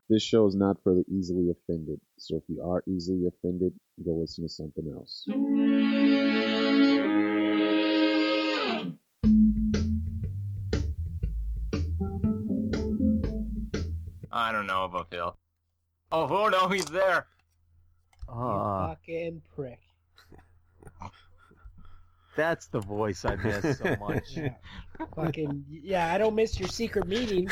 This show is not for the easily offended. So if you are easily offended, go listen to something else. I don't know about Phil. Oh no, he's there. You fucking prick. That's the voice I miss so much. Yeah, I don't miss your secret meetings.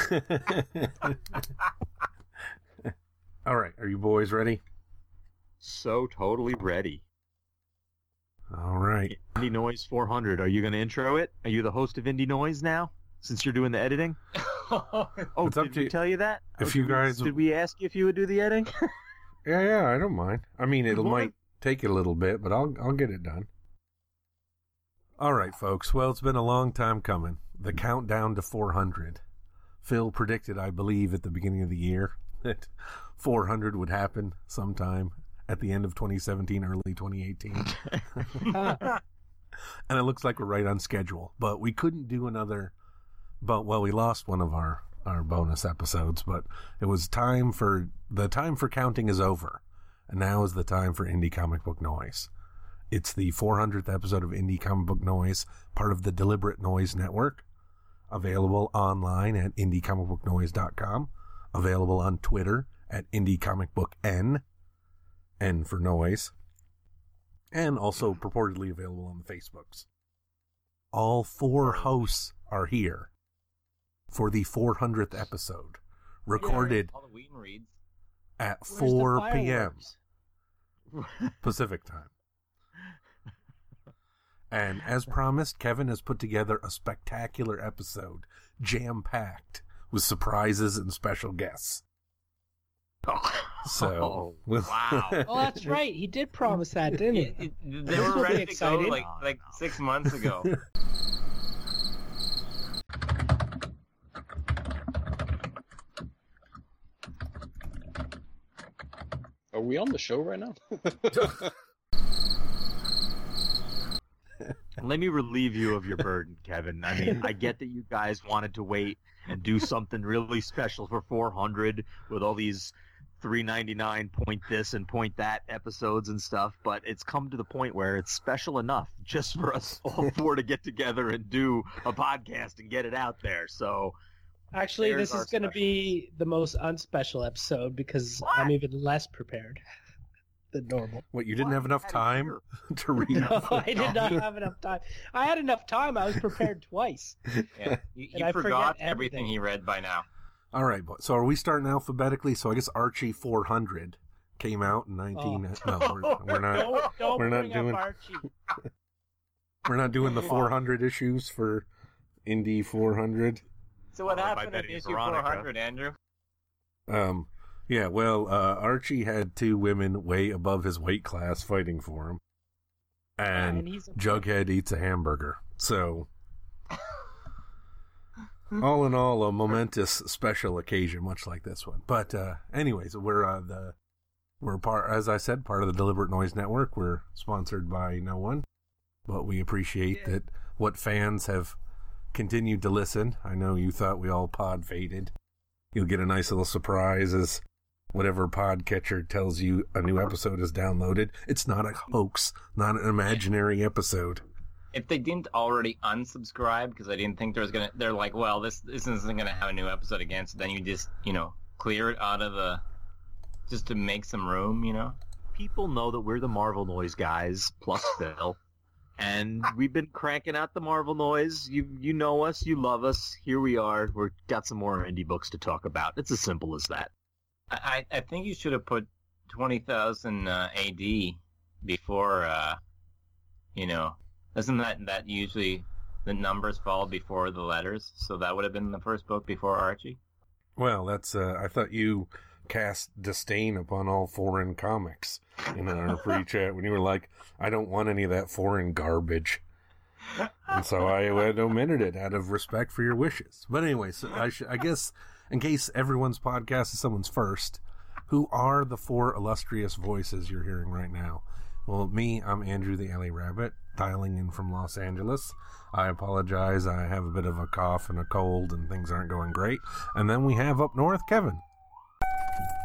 All right, are you boys ready? So totally ready. All right. Indie Noise 400, are you going to intro it? Are you the host of Indie Noise now, since you're doing the editing? It's up did to we you. tell you that? If you guys... Did we ask you if you would do the editing? Yeah, I don't mind. I mean, it might take a little bit, but I'll get it done. All right, folks. Well, it's been a long time coming. The countdown to 400. Phil predicted, I believe, at the beginning of the year that 400 would happen sometime at the end of 2017, early 2018. And it looks like we're right on schedule. But we couldn't do another... But, well, we lost one of our bonus episodes, but it was time for... The time for counting is over. And now is the time for Indie Comic Book Noise. It's the 400th episode of Indie Comic Book Noise, part of the Deliberate Noise Network. Available online at indiecomicbooknoise.com. Available on Twitter at IndieComicBookN. N for noise. And also purportedly available on the Facebooks. All four hosts are here for the 400th episode. Recorded Halloween reads. at Where's 4 the p.m. fireworks? Pacific time. And as promised, Kevin has put together a spectacular episode, jam-packed, with surprises and special guests. So, Wow. Oh, that's right. He did promise that, didn't he? They were ready to go excited. like 6 months ago. Are we on the show right now? Let me relieve you of your burden, Kevin. I mean, I get that you guys wanted to wait and do something really special for 400 with all these $3.99 point this and point that episodes and stuff, but it's come to the point where it's special enough just for us all four to get together and do a podcast and get it out there. So Actually, There's this is our going to special. be the most unspecial episode because I'm even less prepared than normal. what, you didn't have enough time to read? No, I did not have enough time. I had enough time. I was prepared twice. Yeah, And I you forget forgot everything. everything he read by now. All right, so are we starting alphabetically? So I guess Archie 400 came out in 19... No, we're not. Don't we're not bring doing- up Archie. We're not doing the 400 issues for Indie 400. So what Followed by happened in Betty issue Veronica. 400, Andrew? Yeah, well, Archie had two women way above his weight class fighting for him. And And he's a- Jughead eats a hamburger. So, all in all, a momentous special occasion, much like this one. But, anyways, we're part, as I said, part of the Deliberate Noise Network. We're sponsored by no one, but we appreciate that what fans have continued to listen. I know you thought we all pod faded. You'll get a nice little surprise as whatever podcatcher tells you a new episode is downloaded. It's not a hoax, not an imaginary episode. If they didn't already unsubscribe because I didn't think there was gonna, they're like, well, this isn't gonna have a new episode again. So then you just, clear it out of the, just to make some room, People know that we're the Marvel Noise guys, plus Phil. And we've been cranking out the Marvel Noise. You know us, you love us. Here we are. We've got some more indie books to talk about. It's as simple as that. I think you should have put 20,000 AD before, doesn't that usually the numbers fall before the letters? So that would have been the first book before Archie? Well, that's, I thought you cast disdain upon all foreign comics in our pre-chat when you were like, I don't want any of that foreign garbage. And so I had omitted it out of respect for your wishes. But anyway, so I guess, in case everyone's podcast is someone's first, who are the four illustrious voices you're hearing right now? Well, me, I'm Andrew the Alley Rabbit, dialing in from Los Angeles. I apologize, I have a bit of a cough and a cold and things aren't going great. And then we have up north, Kevin.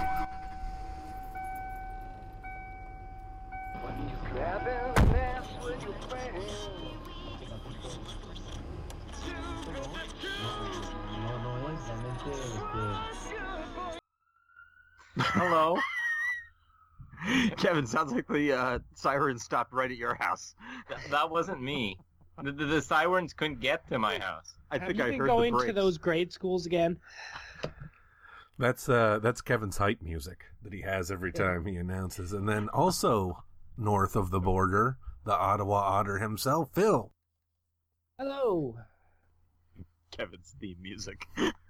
Hello. Kevin, sounds like the siren stopped right at your house. That wasn't me. The sirens couldn't get to my house. I Have think you I been heard going the brakes. to those grade schools again? That's Kevin's hype music that he has every time he announces. And then also north of the border, the Ottawa Otter himself, Phil. Hello. Kevin's theme music.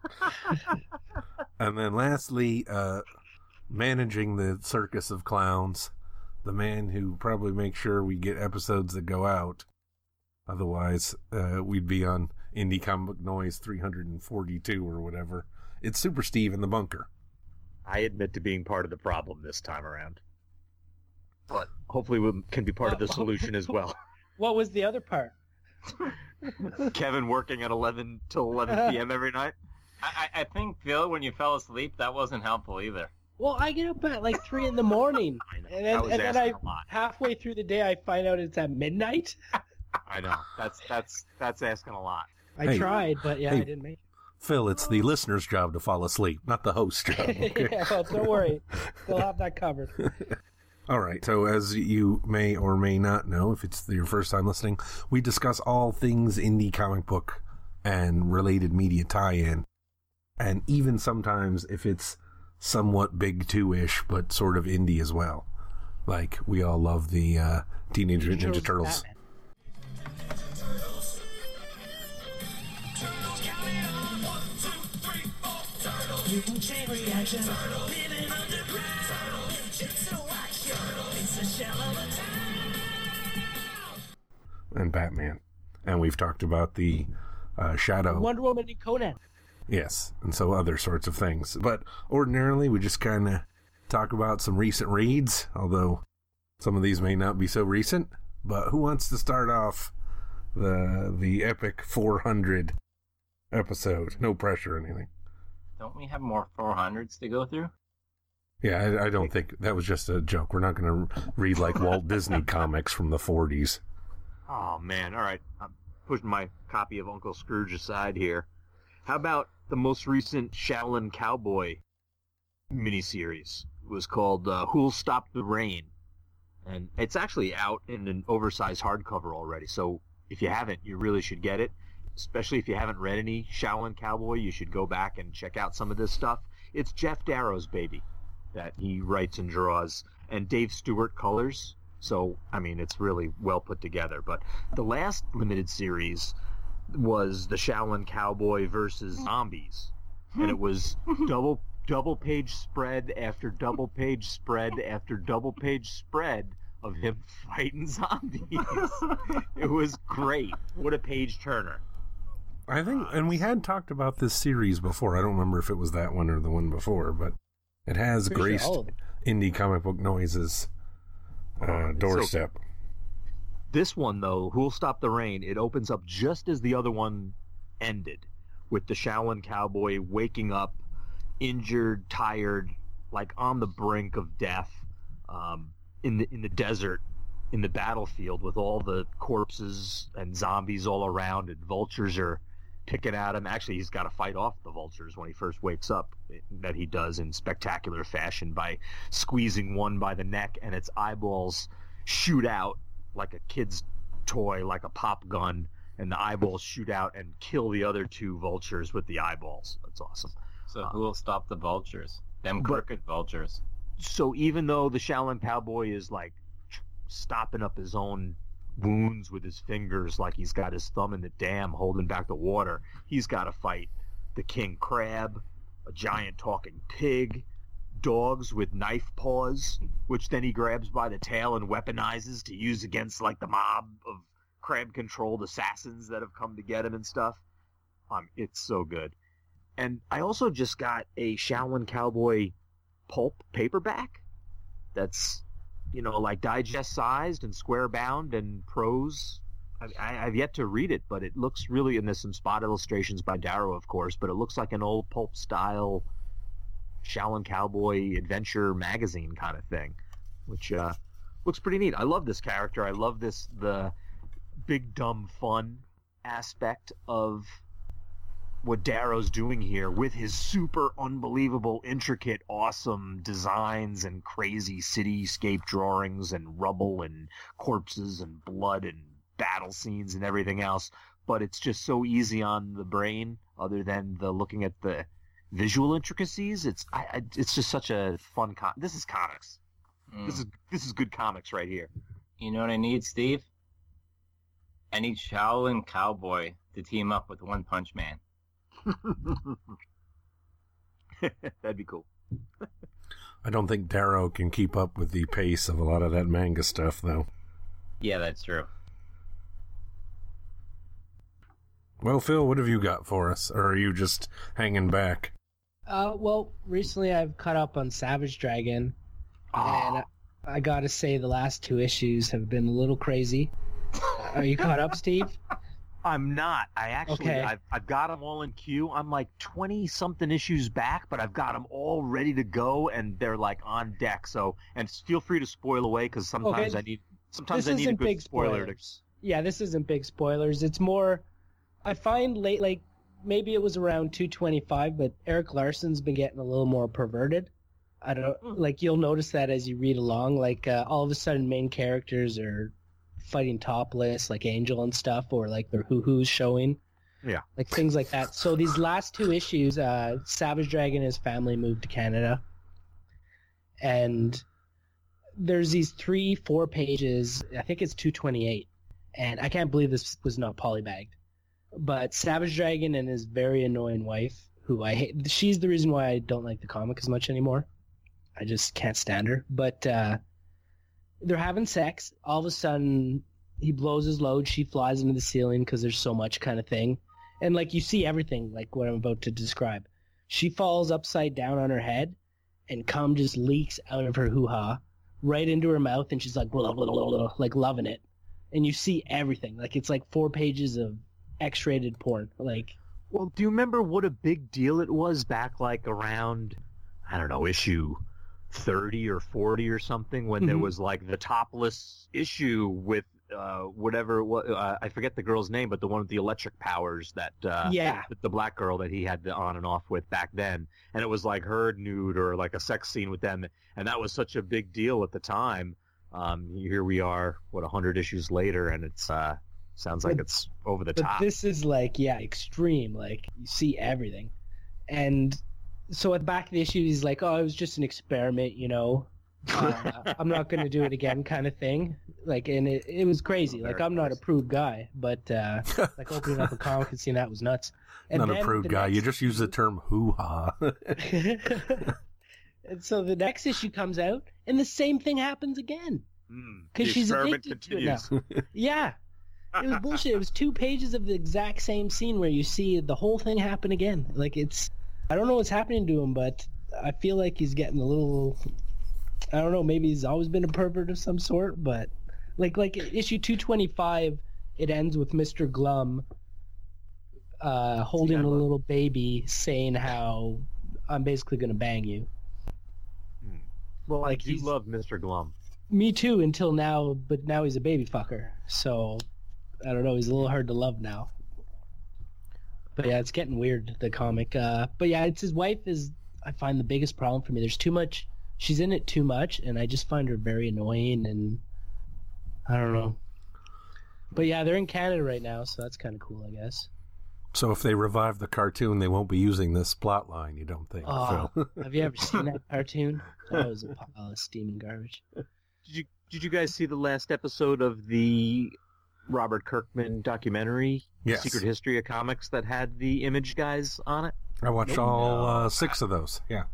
And then lastly, managing the circus of clowns, the man who probably makes sure we get episodes that go out. Otherwise, we'd be on Indie Comic Noise 342 or whatever. It's Super Steve in the bunker. I admit to being part of the problem this time around. But hopefully we can be part of the solution as well. What was the other part? Kevin working at 11 till 11 p.m. every night. I think, Phil, when you fell asleep, that wasn't helpful either. Well, I get up at like 3 in the morning. I know. And I then, was and then asking a lot. halfway through the day, I find out it's at midnight. I know. That's asking a lot. I Hey. tried, but yeah, Hey. I didn't make Phil, it's the listener's job to fall asleep, not the host's job. it. Okay? Yeah, well, don't worry. They'll have that covered. All right. So, as you may or may not know, if it's your first time listening, we discuss all things indie comic book and related media tie-in, and even sometimes if it's somewhat big two-ish, but sort of indie as well. Like we all love the Teenage Mutant Ninja Turtles. Batman. Chain reaction, living underground. Jitsu action, it's a shell of a town. And Batman. And we've talked about the Shadow. Wonder Woman and Conan. Yes, and so other sorts of things. But ordinarily, we just kind of talk about some recent reads, although some of these may not be so recent. But who wants to start off the epic 400 episode? No pressure or anything. Don't we have more 400s to go through? Yeah, I don't think that was just a joke. We're not going to read like Walt Disney comics from the 40s. Oh, man. All right. I'm pushing my copy of Uncle Scrooge aside here. How about the most recent Shaolin Cowboy miniseries? It was called Who'll Stop the Rain? And it's actually out in an oversized hardcover already. So if you haven't, you really should get it. Especially if you haven't read any Shaolin Cowboy, you should go back and check out some of this stuff. It's Jeff Darrow's baby that he writes and draws, and Dave Stewart colors. So, I mean, it's really well put together. But the last limited series was the Shaolin Cowboy versus zombies. And it was double page spread after double page spread after double page spread of him fighting zombies. It was great. What a page turner. I think, and we had talked about this series before. I don't remember if it was that one or the one before, but it has Pretty sure graced all of them. Indie Comic Book Noise's doorstep. This one, though, Who'll Stop the Rain, it opens up just as the other one ended, with the Shaolin Cowboy waking up, injured, tired, like on the brink of death, in the desert, in the battlefield, with all the corpses and zombies all around, and vultures are picking at him. Actually, he's got to fight off the vultures when he first wakes up, that he does in spectacular fashion by squeezing one by the neck, and its eyeballs shoot out like a kid's toy, like a pop gun, and the eyeballs shoot out and kill the other two vultures with the eyeballs. That's awesome. So who will stop the vultures? Them crooked vultures. So even though the Shaolin Cowboy is like stopping up his own wounds with his fingers, like he's got his thumb in the dam holding back the water, he's got to fight the king crab, a giant talking pig, dogs with knife paws, which then he grabs by the tail and weaponizes to use against like the mob of crab-controlled assassins that have come to get him and stuff. It's so good. And I also just got a Shaolin Cowboy pulp paperback that's, like digest-sized and square-bound and prose. I've yet to read it, but it looks really, and there's some spot illustrations by Darrow, of course, but it looks like an old pulp-style Shaolin Cowboy adventure magazine kind of thing, which looks pretty neat. I love this character. I love the big dumb fun aspect of what Darrow's doing here with his super unbelievable, intricate, awesome designs and crazy cityscape drawings and rubble and corpses and blood and battle scenes and everything else. But it's just so easy on the brain, other than the looking at the visual intricacies. It's just such a fun. This is comics. This is good comics right here. You know what I need, Steve? I need Shaolin Cowboy to team up with One Punch Man. That'd be cool. I don't think Darrow can keep up with the pace of a lot of that manga stuff, though. Yeah, that's true. Well, Phil, what have you got for us? Or are you just hanging back? Well, recently I've caught up on Savage Dragon, and I gotta say the last 2 issues have been a little crazy. Are you caught up, Steve? I'm not. I actually, Okay. I've got them all in queue. I'm like 20-something issues back, but I've got them all ready to go, and they're like on deck. So, and feel free to spoil away, because sometimes Okay. Sometimes This I need a isn't good big spoiler. spoilers. Yeah, this isn't big spoilers. It's more, I find like maybe it was around 225, but Eric Larson's been getting a little more perverted. I don't like, you'll notice that as you read along. Like all of a sudden, main characters are fighting topless, like Angel and stuff, or like their hoo-hoos showing. Yeah. Like things like that. So these last 2 issues, Savage Dragon and his family moved to Canada. And there's these 3-4 pages, I think it's 228. And I can't believe this was not polybagged. But Savage Dragon and his very annoying wife, who I hate, she's the reason why I don't like the comic as much anymore. I just can't stand her. But they're having sex. All of a sudden, he blows his load. She flies into the ceiling because there's so much kind of thing. And, like, you see everything, like what I'm about to describe. She falls upside down on her head, and cum just leaks out of her hoo-ha right into her mouth, and she's like, blah, blah, blah, blah, like loving it. And you see everything. Like, it's like 4 pages of X-rated porn. Like, Well, do you remember what a big deal it was back like around, I don't know, issue 30 or 40 or something, when there was like the topless issue with whatever it was, I forget the girl's name, but the one with the electric powers that yeah. the black girl that he had the on and off with back then, and it was like her nude or like a sex scene with them, and that was such a big deal at the time. Here we are, 100 issues later, and it's sounds like it's over the But top. this is like, yeah, extreme. Like, you see everything. And so at the back of the issue, he's like, oh, it was just an experiment, you know. I'm not going to do it again kind of thing. Like, and it was crazy. Like, I'm not a prude guy, but like opening up a comic and seeing that was nuts. And Not a then prude the guy. next- You just use the term hoo-ha. And so the next issue comes out, and the same thing happens again. Because The she's experiment addicted to it now. continues. Yeah. It was bullshit. It was 2 pages of the exact same scene where you see the whole thing happen again. Like, it's... I don't know what's happening to him, but I feel like he's getting a little... I don't know, maybe he's always been a pervert of some sort, but... Like issue 225, it ends with Mr. Glum holding a little baby saying how I'm basically going to bang you. Well, Like, you he's- love Mr. Glum. Me too, until now, but now he's a baby fucker. So, I don't know, he's a little hard to love now. But yeah, it's getting weird, the comic. But yeah, it's his wife is, I find, the biggest problem for me. There's too much, she's in it too much, and I just find her very annoying, and I don't know. But yeah, they're in Canada right now, so that's kind of cool, I guess. So if they revive the cartoon, they won't be using this plot line, you don't think, Oh, Phil? have you ever seen that cartoon? That was a pile of steaming garbage. Did you guys see the last episode of the Robert Kirkman documentary, Yes. Secret History of Comics, that had the Image guys on it? I watched all 6 of those, yeah.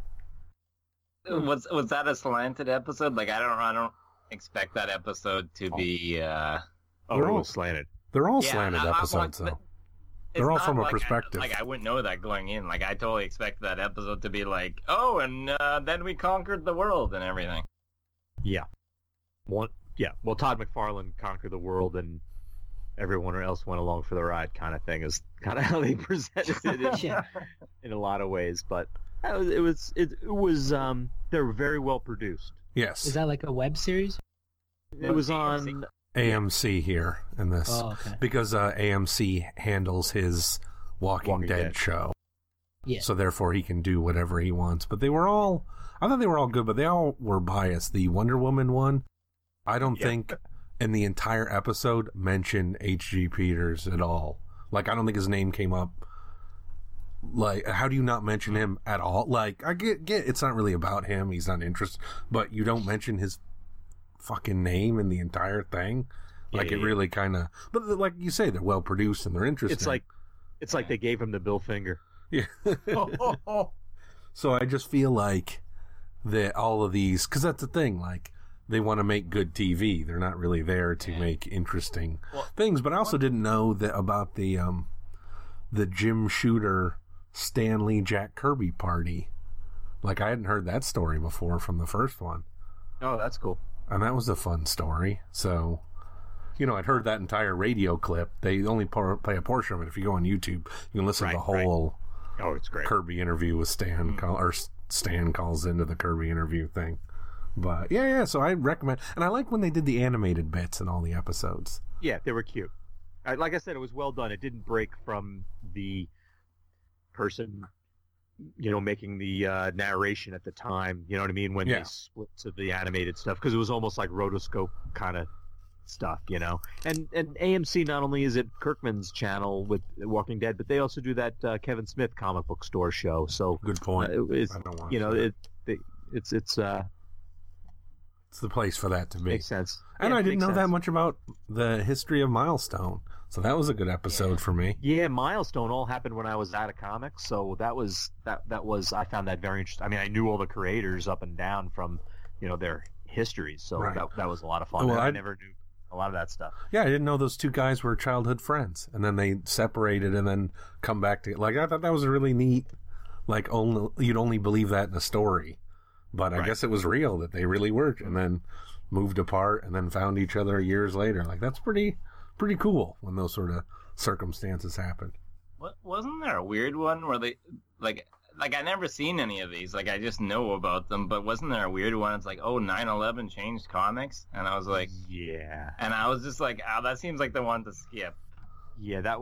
Was that a slanted episode? Like, I don't expect that episode to be. Oh, They're it all- was slanted. They're all Yeah, slanted I episodes, want- though. It's They're all not from a like perspective. I wouldn't know that going in. Like, I totally expect that episode to be like, oh, and then we conquered the world and everything. Yeah. Well, Todd McFarlane conquered the world and everyone else went along for the ride, kind of thing, is kind of how they presented it Yeah. in a lot of ways. But it was they were very well produced. Yes. Is that like a web series? It was on AMC here in this. Oh, okay. Because AMC handles his Walking Dead show. Yeah. So therefore he can do whatever he wants. But I thought they were all good, but they all were biased. The Wonder Woman one, I don't think in the entire episode mentioned H.G. Peters at all. Like, I don't think his name came up. Like, how do you not mention him at all? Like, I get it's not really about him. He's not interested. But you don't mention his fucking name in the entire thing. Like, it really kind of... But like you say, they're well produced and they're interesting. It's like they gave him the Bill finger. Yeah. So I just feel like that all of these... Because that's the thing, like... They want to make good TV. They're not really there to make interesting things. But I also didn't know that about the Jim Shooter Stanley Jack Kirby party. Like, I hadn't heard that story before from the first one. Oh, that's cool. And that was a fun story. So, I'd heard that entire radio clip. They only play a portion of it. If you go on YouTube, you can listen to the whole it's great. Kirby interview with Stan. Stan calls into the Kirby interview thing. But yeah, so I recommend, and I like when they did the animated bits in all the episodes. Yeah, they were cute. Like I said, it was well done. It didn't break from the person, making the narration at the time. You know what I mean? When they split to the animated stuff, because it was almost like rotoscope kind of stuff, And AMC, not only is it Kirkman's channel with Walking Dead, but they also do that Kevin Smith comic book store show. So good point. It's, I don't watch it's the place for that to be. Makes sense. And I didn't know that much about the history of Milestone. So that was a good episode for me. Yeah, Milestone all happened when I was out of comics, so that was I found that very interesting. I mean, I knew all the creators up and down from, their histories, so that was a lot of fun. Well, I never knew a lot of that stuff. Yeah, I didn't know those two guys were childhood friends, and then they separated and then come back to I thought that was really neat. Like, you'd only believe that in a story. But I guess it was real that they really were, and then moved apart and then found each other years later. Like, that's pretty cool when those sort of circumstances happen. Wasn't there a weird one where they, like I never seen any of these. Like, I just know about them, but wasn't there a weird one? It's like, 9/11 changed comics? And I was like... Yeah. And I was just like, that seems like the one to skip. Yeah, that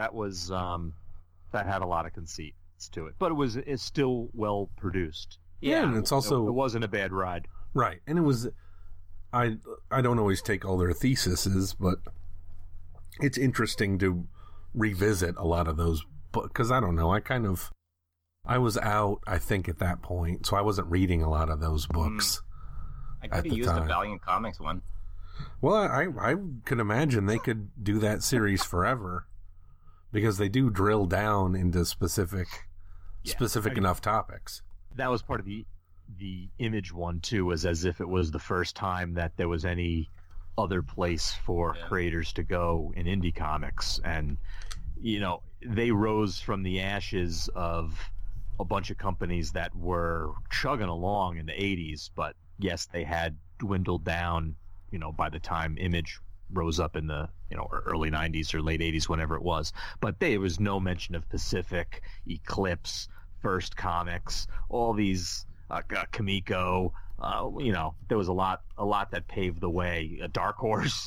had a lot of conceits to it. But it's still well produced. Yeah, and it's also... It wasn't a bad ride. Right, and it was... I don't always take all their theses, but it's interesting to revisit a lot of those books, because I don't know, I was out, I think, at that point, so I wasn't reading a lot of those books. I could have used a Valiant Comics one. Well, I could imagine they could do that series forever, because they do drill down into specific enough topics. That was part of the Image one too, was as if it was the first time that there was any other place for creators to go in indie comics, and they rose from the ashes of a bunch of companies that were chugging along in the 80s, but yes, they had dwindled down by the time Image rose up in the early 90s or late 80s, whenever it was. But there was no mention of Pacific, Eclipse, First Comics, all these Kamiko. There was a lot that paved the way. Dark Horse.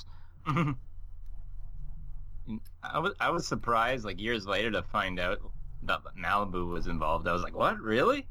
I was surprised, like, years later to find out that Malibu was involved. I was like, what, really?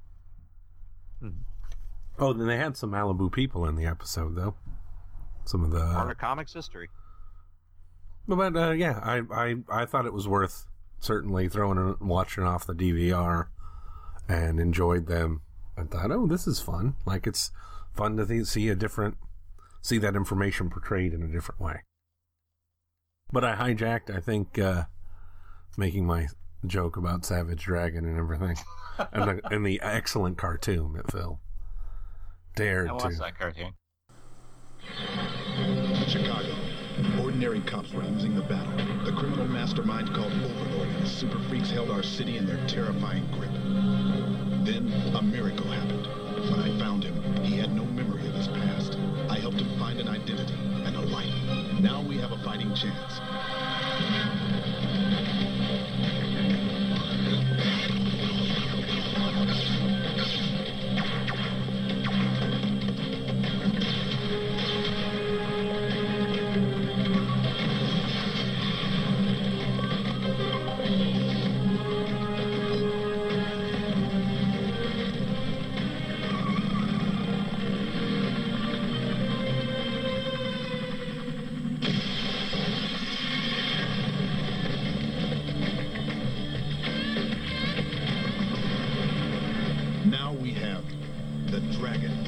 Oh, then they had some Malibu people in the episode, though. Some of the part of comics history. But I thought it was worth certainly watching off the DVR, and enjoyed them. I thought, this is fun. Like, it's fun to see that information portrayed in a different way. But I hijacked, I think, making my joke about Savage Dragon and everything, and the excellent cartoon that Phil dared to. I watched that cartoon. Chicago. Ordinary cops were losing the battle. The criminal mastermind called Overlord and his super freaks held our city in their terrifying grip. Then a miracle happened. When I found him, he had no memory of his past. I helped him find an identity and a life. Now we have a fighting chance. the dragon.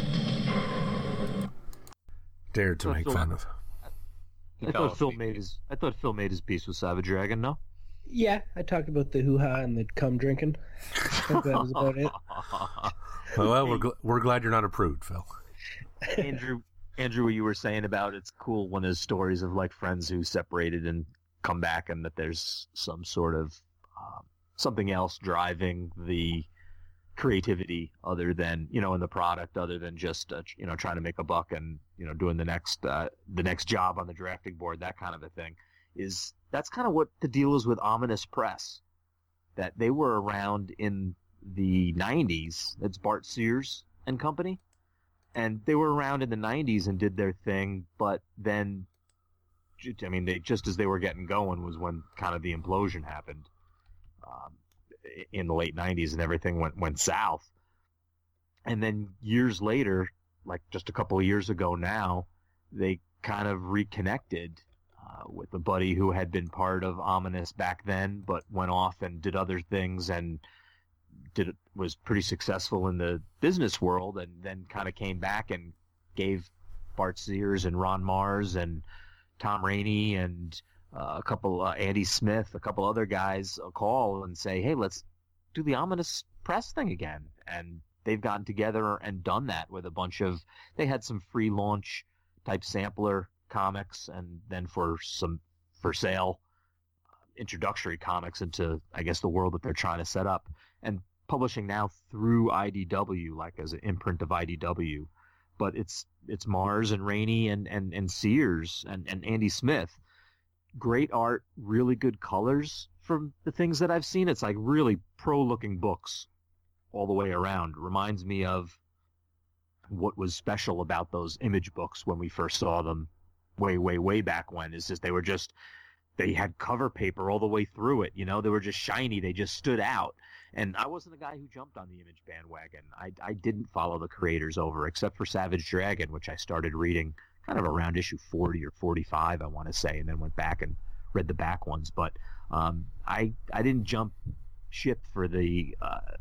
Dared to make fun of. He I fell thought Phil asleep. made his peace with Savage Dragon. No. Yeah, I talked about the hoo-ha and the cum drinking. I think that was about it. Well, we're glad you're not a prude, Phil. Andrew, what you were saying about it's cool when there's stories of like friends who separated and come back, and that there's some sort of something else driving the creativity other than in the product, other than just trying to make a buck and doing the next job on the drafting board, that kind of a thing. That's kind of what the deal is with Ominous Press, that they were around in the 90s. It's Bart Sears and company. And they were around in the 90s and did their thing, but then, just as they were getting going was when kind of the implosion happened in the late 90s, and everything went south. And then years later, like just a couple of years ago now, they kind of reconnected with a buddy who had been part of Ominous back then, but went off and did other things and was pretty successful in the business world, and then kind of came back and gave Bart Sears and Ron Mars and Tom Rainey and a couple Andy Smith, a couple other guys a call and say, hey, let's do the Ominous Press thing again. And they've gotten together and done that with a bunch of, they had some free launch type sampler comics, and then for sale introductory comics into, I guess, the world that they're trying to set up, and publishing now through IDW, like as an imprint of IDW. But it's Mars and Rainey and Sears and Andy Smith. Great art, really good colors from the things that I've seen. It's like really pro-looking books all the way around. Reminds me of what was special about those Image books when we first saw them way back when. Is just they had cover paper all the way through it. They were just shiny. They just stood out. And I wasn't the guy who jumped on the Image bandwagon. I didn't follow the creators over, except for Savage Dragon, which I started reading kind of around issue 40 or 45, I want to say, and then went back and read the back ones. But I didn't jump ship for the,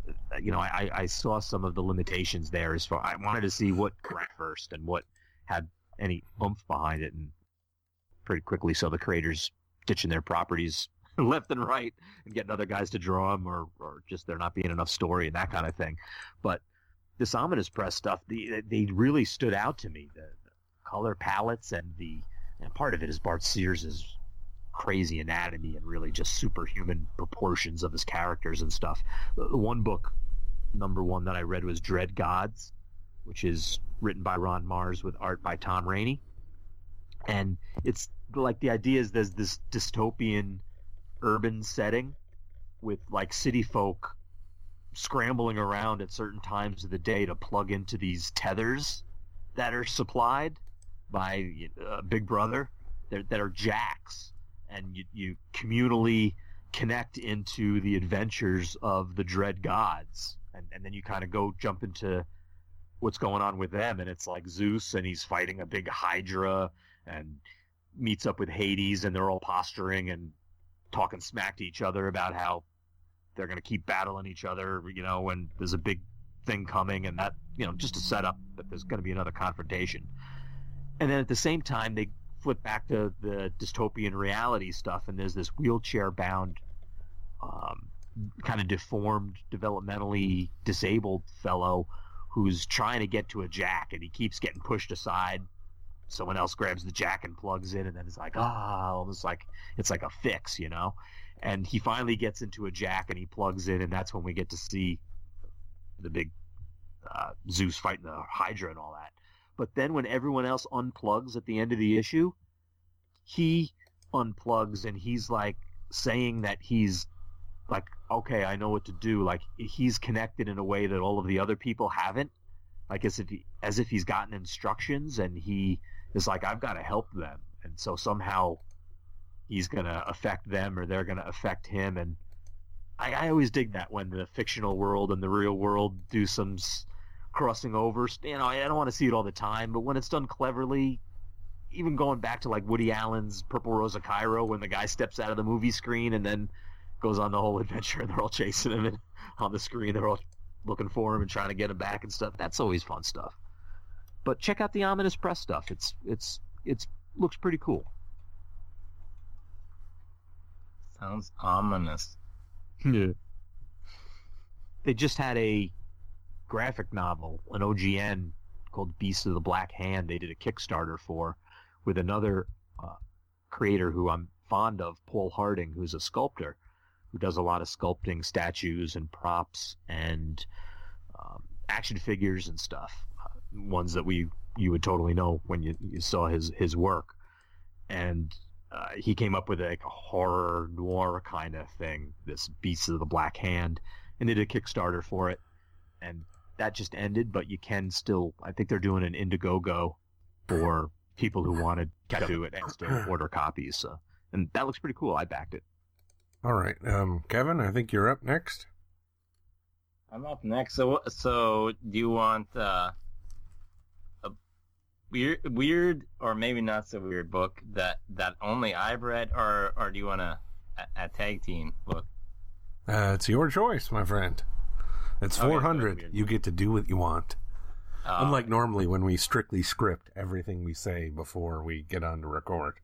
I saw some of the limitations there. I wanted to see what cracked first and what had any oomph behind it, and pretty quickly so the creators ditching their properties left and right and getting other guys to draw them, or just there not being enough story and that kind of thing. But this Ominous Press stuff, they really stood out to me. The color palettes and part of it is Bart Sears' crazy anatomy and really just superhuman proportions of his characters and stuff. The one book, number one, that I read was Dread Gods, which is written by Ron Mars with art by Tom Rainey. And it's like the idea is there's this dystopian urban setting with like city folk scrambling around at certain times of the day to plug into these tethers that are supplied by Big Brother that are jacks, and you communally connect into the adventures of the Dread Gods, and then you kind of jump into what's going on with them, and it's like Zeus, and he's fighting a big Hydra and meets up with Hades, and they're all posturing and talking smack to each other about how they're going to keep battling each other, when there's a big thing coming, and that, just to set up that there's going to be another confrontation. And then at the same time, they flip back to the dystopian reality stuff, and there's this wheelchair-bound, kind of deformed, developmentally disabled fellow who's trying to get to a jack, and he keeps getting pushed aside. Someone else grabs the jack and plugs in, and then it's like, almost like it's like a fix, And he finally gets into a jack, and he plugs in, and that's when we get to see the big Zeus fighting the Hydra and all that. But then when everyone else unplugs at the end of the issue, he unplugs, and he's like saying that he's like, okay, I know what to do. Like, he's connected in a way that all of the other people haven't. Like as if he's gotten instructions, and he is like, I've got to help them. And so somehow he's going to affect them, or they're going to affect him. And I always dig that when the fictional world and the real world do some crossing over. I don't want to see it all the time, but when it's done cleverly, even going back to like Woody Allen's Purple Rose of Cairo, when the guy steps out of the movie screen and then goes on the whole adventure, and they're all chasing him, and on the screen they're all looking for him and trying to get him back and stuff. That's always fun stuff. But check out the Ominous Press stuff. It's looks pretty cool. Sounds ominous. Yeah. They just had a graphic novel, an OGN called Beast of the Black Hand. They did a Kickstarter for with another creator who I'm fond of, Paul Harding, who's a sculptor who does a lot of sculpting statues and props and action figures and stuff. Ones that you would totally know when you saw his work. And he came up with a horror noir kind of thing, this Beast of the Black Hand, and did a Kickstarter for it. And that just ended, but you can still, I think they're doing an Indiegogo for people who want to get to it and still order copies. So, and that looks pretty cool. I backed it. All right. Kevin, I think you're up next. I'm up next. So do you want a weird or maybe not so weird book that only I've read, or do you want a tag team book? It's your choice, my friend. It's 400. Okay, you get to do what you want. Unlike normally when we strictly script everything we say before we get on to record.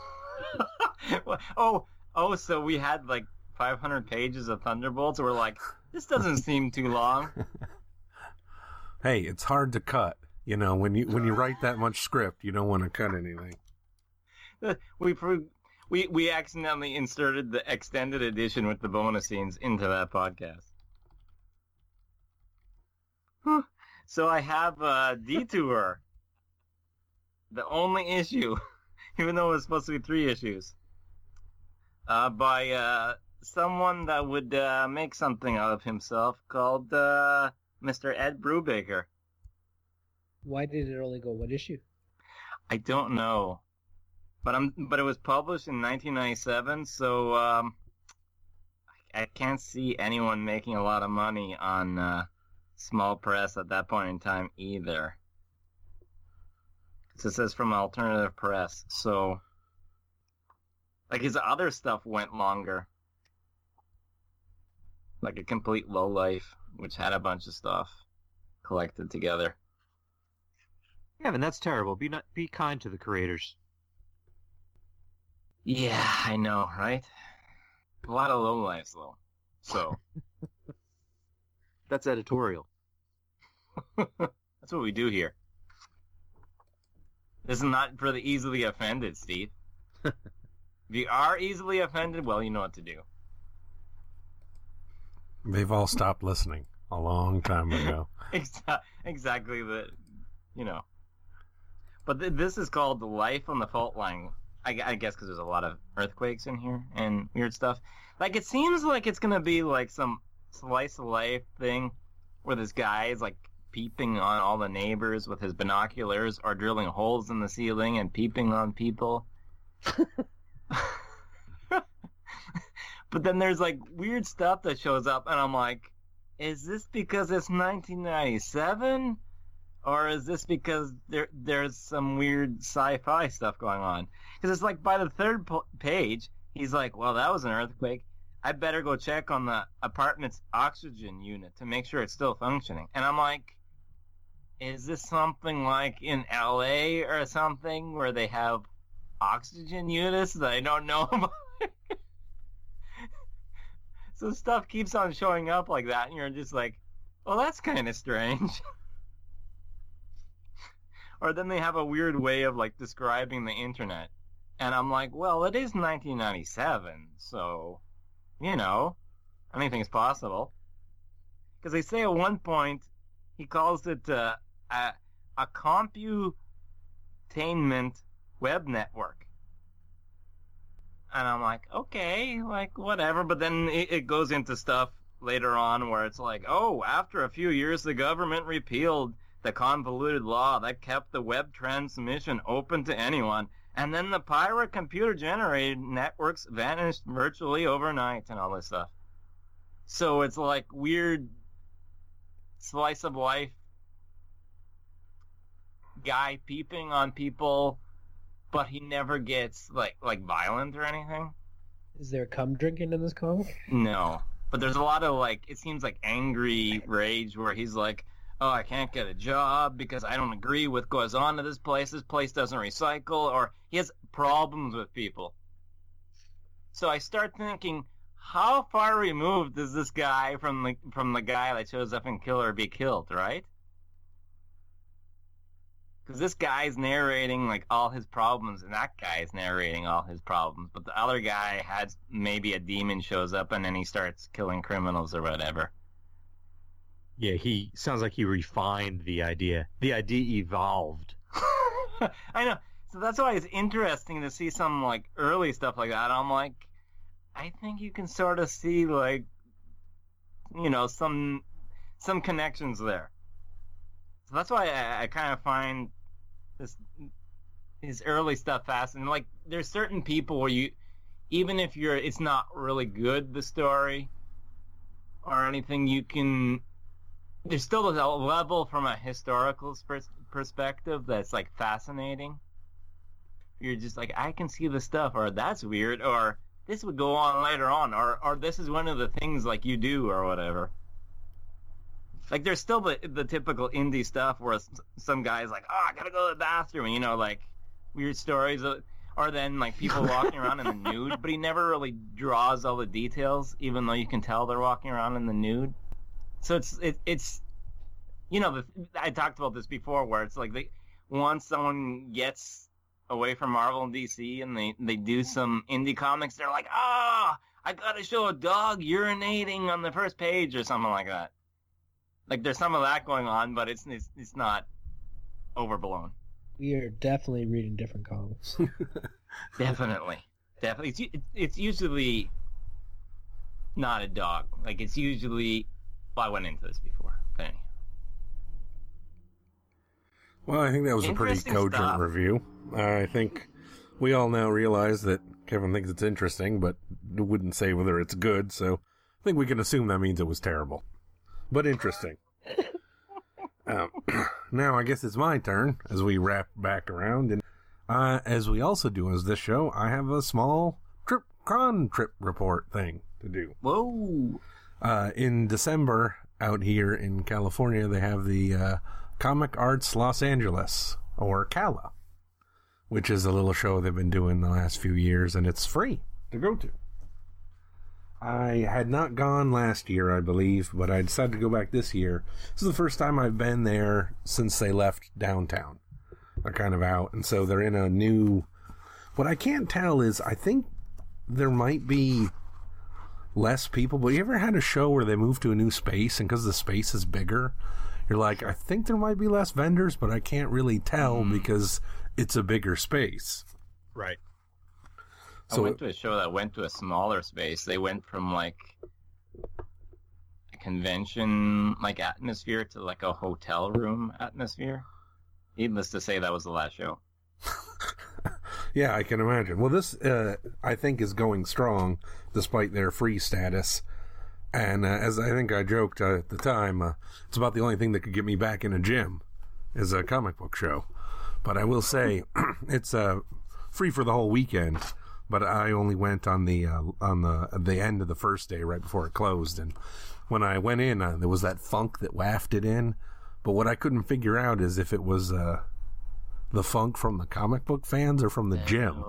So we had like 500 pages of Thunderbolts. We're like, this doesn't seem too long. Hey, it's hard to cut. You know, when you write that much script, you don't want to cut anything. We accidentally inserted the extended edition with the bonus scenes into that podcast. So I have Detour, the only issue, even though it was supposed to be 3 issues, by someone that would make something out of himself called Mr. Ed Brubaker. Why did it only go 1 issue? I don't know, but it was published in 1997, so I can't see anyone making a lot of money on small press at that point in time either. So it says from alternative press, so like his other stuff went longer, like A Complete Lowlife, which had a bunch of stuff collected together. Kevin, that's terrible. Be kind to the creators. Yeah, I know, right? A lot of lowlives, though. So That's editorial. that's what we do here. This is not for the easily offended, Steve. If you are easily offended, well, you know what to do. They've all stopped listening a long time ago. Exactly you know. But this is called Life on the Fault Line. I guess because there's a lot of earthquakes in here and weird stuff. Like, it seems like it's going to be like some slice of life thing where this guy is like peeping on all the neighbors with his binoculars or drilling holes in the ceiling and peeping on people. But then there's like weird stuff that shows up and I'm like, is this because it's 1997? Or is this because there's some weird sci-fi stuff going on? Because it's like by the third page, he's like, well, that was an earthquake. I better go check on the apartment's oxygen unit to make sure it's still functioning. And I'm like, is this something like in LA or something where they have oxygen units that I don't know about? So stuff keeps on showing up like that, and you're just like, well, that's kind of strange. Or then they have a weird way of like describing the internet. And I'm like, well, it is 1997, so, you know, anything's possible. Because they say at one point, he calls it a computainment web network. And I'm like, okay, like, whatever. But then it goes into stuff later on where it's like, oh, after a few years, the government repealed the convoluted law that kept the web transmission open to anyone. And then the pirate computer-generated networks vanished virtually overnight and all this stuff. So it's like weird slice of life guy peeping on people, but he never gets like violent or anything. Is there cum drinking in this comic? No. But there's a lot of like, it seems like angry rage where he's like, oh, I can't get a job because I don't agree with what goes on to this place. This place doesn't recycle, or he has problems with people. So I start thinking, how far removed is this guy from the guy that shows up in Kill or Be Killed, right? Because this guy's narrating like all his problems, and that guy's narrating all his problems. But the other guy has maybe a demon shows up, and then he starts killing criminals or whatever. Yeah, he sounds like he refined the idea. The idea evolved. I know. So that's why it's interesting to see some like early stuff like that. I'm like, I think you can sort of see like, you know, some connections there. So that's why I kind of find his early stuff fascinating. Like, there's certain people where you, even if it's not really good, the story or anything, you can. There's still a level from a historical perspective that's like fascinating. You're just like, I can see the stuff, or that's weird, or this would go on later on, or this is one of the things like you do, or whatever. Like, there's still the typical indie stuff where some guy's like, oh, I gotta go to the bathroom, and, you know, like, weird stories, or then, like, people walking around in the nude, but he never really draws all the details, even though you can tell they're walking around in the nude. So it's you know, I talked about this before, where it's like once someone gets away from Marvel and DC and they do some indie comics, they're like, I gotta show a dog urinating on the first page or something like that. Like, there's some of that going on, but it's not overblown. We are definitely reading different comics. Definitely. It's usually not a dog. Like, it's usually. Well, I went into this before, but anyhow. Well, I think that was a pretty cogent stuff. review. I think we all now realize that Kevin thinks it's interesting, but wouldn't say whether it's good, so I think we can assume that means it was terrible. But interesting. Now, I guess it's my turn as we wrap back around. And as we also do as this show, I have a small trip report thing to do. Whoa! In December, out here in California, they have the Comic Arts Los Angeles, or CALA, which is a little show they've been doing the last few years, and it's free to go to. I had not gone last year, I believe, but I decided to go back this year. This is the first time I've been there since they left downtown. They're kind of out, and so they're in a new... What I can't tell is, I think there might be less people, but you ever had a show where they move to a new space, and because the space is bigger, you're like, I think there might be less vendors, but I can't really tell because it's a bigger space. Right. I went to a show that went to a smaller space. They went from like a convention like atmosphere to like a hotel room atmosphere. Needless to say, that was the last show. Yeah, I can imagine. Well, this, I think, is going strong, despite their free status. And as I think I joked at the time, it's about the only thing that could get me back in a gym is a comic book show. But I will say, it's free for the whole weekend. But I only went on the end of the first day, right before it closed. And when I went in, there was that funk that wafted in. But what I couldn't figure out is if it was the funk from the comic book fans or from the gym.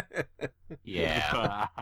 Yeah.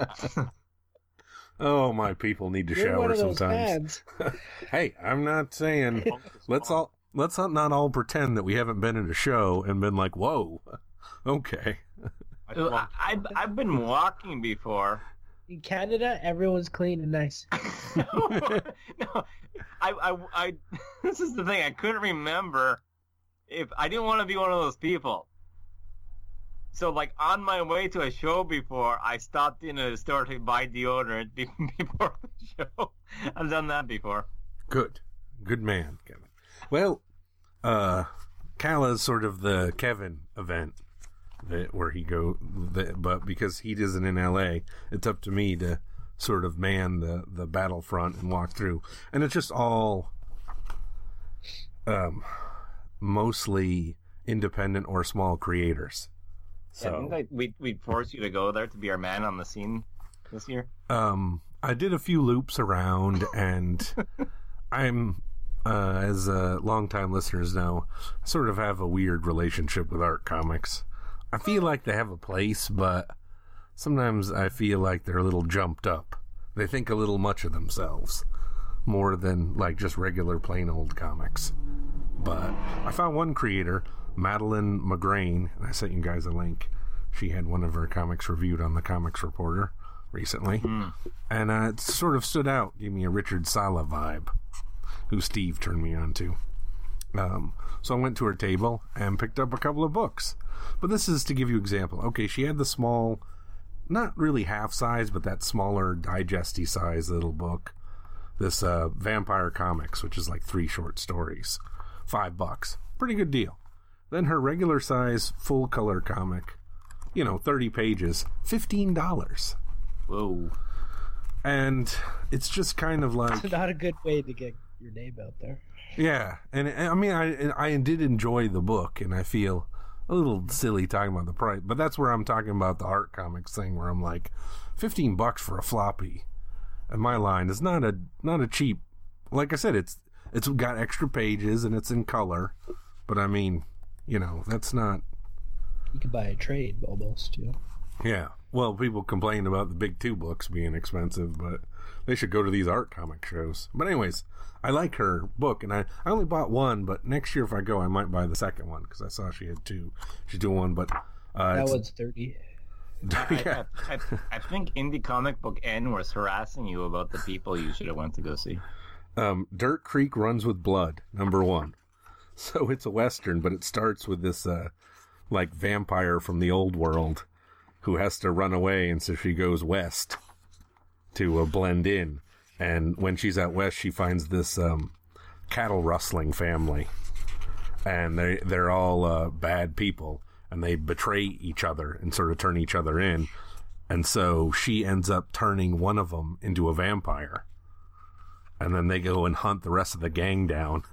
Oh, my people need to shower sometimes. Hey, I'm not saying let's not all pretend that we haven't been in a show and been like, whoa, okay. I've been walking before. In Canada, everyone's clean and nice. No, I this is the thing. I couldn't remember if I didn't want to be one of those people. So, like, on my way to a show before, I stopped in a store to buy deodorant before the show. I've done that before. Good man, Kevin. Well, Cala's sort of the Kevin event. Where he but because he isn't in LA, it's up to me to sort of man the battlefront and walk through, and it's just all mostly independent or small creators. So I think we'd force you to go there to be our man on the scene this year. I did a few loops around, and I'm, as longtime listeners know, I sort of have a weird relationship with art comics. I feel like they have a place, but sometimes I feel like they're a little jumped up. They think a little much of themselves, more than like just regular plain old comics. But I found one creator, Madeline McGrain, and I sent you guys a link. She had one of her comics reviewed on the Comics Reporter recently, and it sort of stood out, gave me a Richard Sala vibe, who Steve turned me on to. So I went to her table and picked up a couple of books. But this is to give you an example. Okay, she had the small, not really half size, but that smaller digesty size little book. This Vampire Comics, which is like 3 short stories. $5. Pretty good deal. Then her regular size full color comic, 30 pages, $15. Whoa. And it's just kind of like... It's not a good way to get your name out there. Yeah, and I mean, I did enjoy the book, and I feel a little silly talking about the price, but that's where I'm talking about the art comics thing, where I'm like, $15 for a floppy. And my line is not a cheap. Like I said, it's got extra pages and it's in color, but I mean, that's not. You could buy a trade almost, Yeah. Well, people complain about the big 2 books being expensive, but they should go to these art comic shows. But anyways, I like her book, and I only bought one, but next year if I go, I might buy the second one, because I saw she had 2. She's doing one, but... that one's 30. Yeah. I think Indie Comic Book N was harassing you about the people you should have went to go see. Dirt Creek Runs with Blood, #1. So it's a Western, but it starts with this, vampire from the old world who has to run away, and so she goes west to blend in. And when she's out west, she finds this cattle rustling family, and they're all bad people, and they betray each other and sort of turn each other in. And so she ends up turning one of them into a vampire, and then they go and hunt the rest of the gang down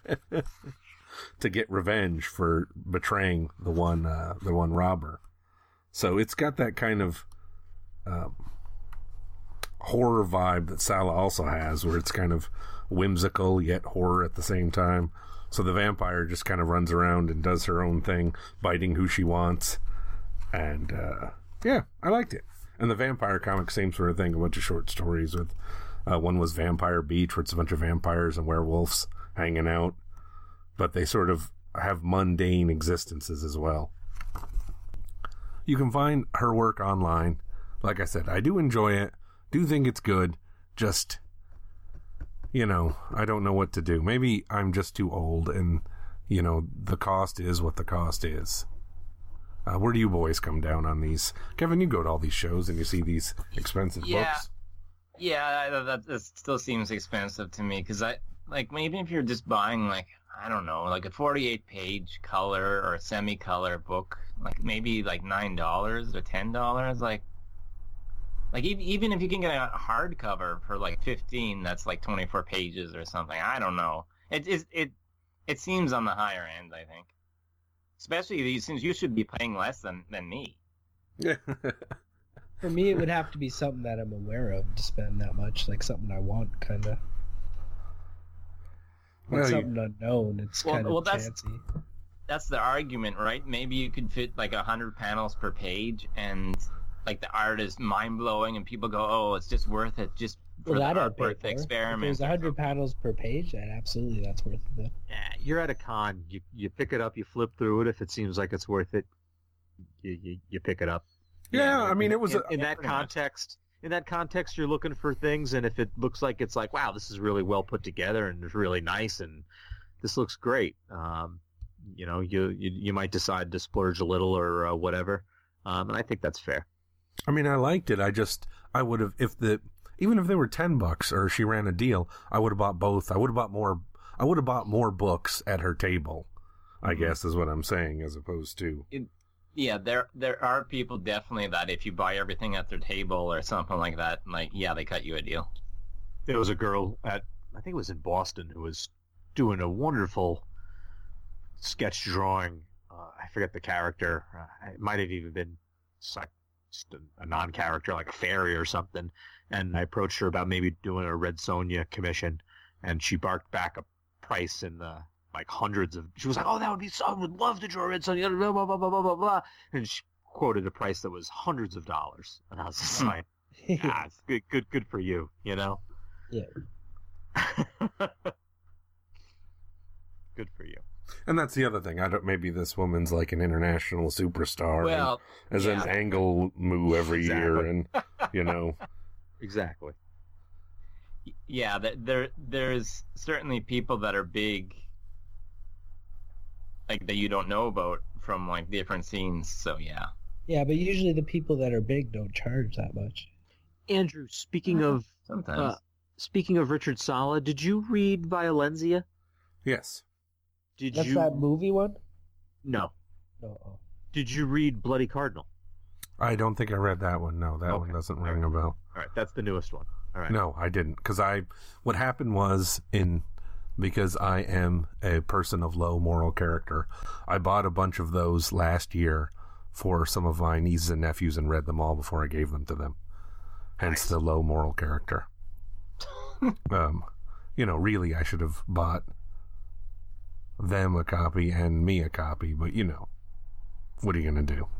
to get revenge for betraying the one robber. So it's got that kind of horror vibe that Sala also has, where it's kind of whimsical yet horror at the same time. So the vampire just kind of runs around and does her own thing, biting who she wants. And yeah, I liked it. And the vampire comic, same sort of thing, a bunch of short stories with one was Vampire Beach, where it's a bunch of vampires and werewolves hanging out, but they sort of have mundane existences as well. You can find her work online. Like I said, I do enjoy it. Do think it's good. Just, I don't know what to do. Maybe I'm just too old, and, the cost is what the cost is. Where do you boys come down on these? Kevin, you go to all these shows and you see these expensive books. Yeah, that still seems expensive to me, because maybe if you're just buying, I don't know, a 48-page color or semi-color book, maybe $9 or $10, even if you can get a hardcover for $15, that's 24 pages or something. I don't know. It seems on the higher end, I think. Especially since you should be paying less than me. Yeah. For me, it would have to be something that I'm aware of to spend that much, something I want, kind of. Well, something unknown. It's kind of chancy. That's the argument, right? Maybe you could fit 100 panels per page, and the art is mind blowing, and people go, "Oh, it's just worth it, just for the artwork, the experiment." If there's 100 panels per page, then absolutely, that's worth it. Yeah, you're at a con. You pick it up, you flip through it. If it seems like it's worth it, you pick it up. Yeah, I mean, it was in that context. In that context, you're looking for things, and if it looks like it's wow, this is really well put together and it's really nice, and this looks great. You might decide to splurge a little or whatever, and I think that's fair. I mean, I liked it. I would have, even if they were $10 or she ran a deal, I would have bought both. I would have bought more books at her table, I guess is what I'm saying, as opposed to. Yeah, there are people definitely that if you buy everything at their table or something like that, they cut you a deal. There was a girl I think it was in Boston, who was doing a wonderful sketch drawing. I forget the character. It might have even been just a non-character like a fairy or something. And I approached her about maybe doing a Red Sonja commission, and she barked back a price in the like hundreds of. She was like, "Oh, that would be so. I would love to draw a Red Sonja." Blah blah blah blah blah blah blah. And she quoted a price that was hundreds of dollars, and I was just like, "Ah, it's good for you, you know." Yeah. Good for you. And that's the other thing. Maybe this woman's like an international superstar. Well, and has yeah. an angle moo every year, Exactly. and you know. Exactly. Yeah, there's certainly people that are big, like that you don't know about from like different scenes. So yeah. Yeah, but usually the people that are big don't charge that much. Andrew, speaking of Sometimes. Richard Sala, did you read Violenzia? Yes. Did That's you? that movie one? No. No. Oh. Did you read Bloody Cardinal? I don't think I read that one. No, that one Okay. doesn't ring a bell. All right, that's the newest one. All right. No, I didn't. Because what happened was because I am a person of low moral character, I bought a bunch of those last year for some of my nieces and nephews and read them all before I gave them to them. Hence Nice. the low moral character. Really, I should have bought them a copy and me a copy, but what are you going to do?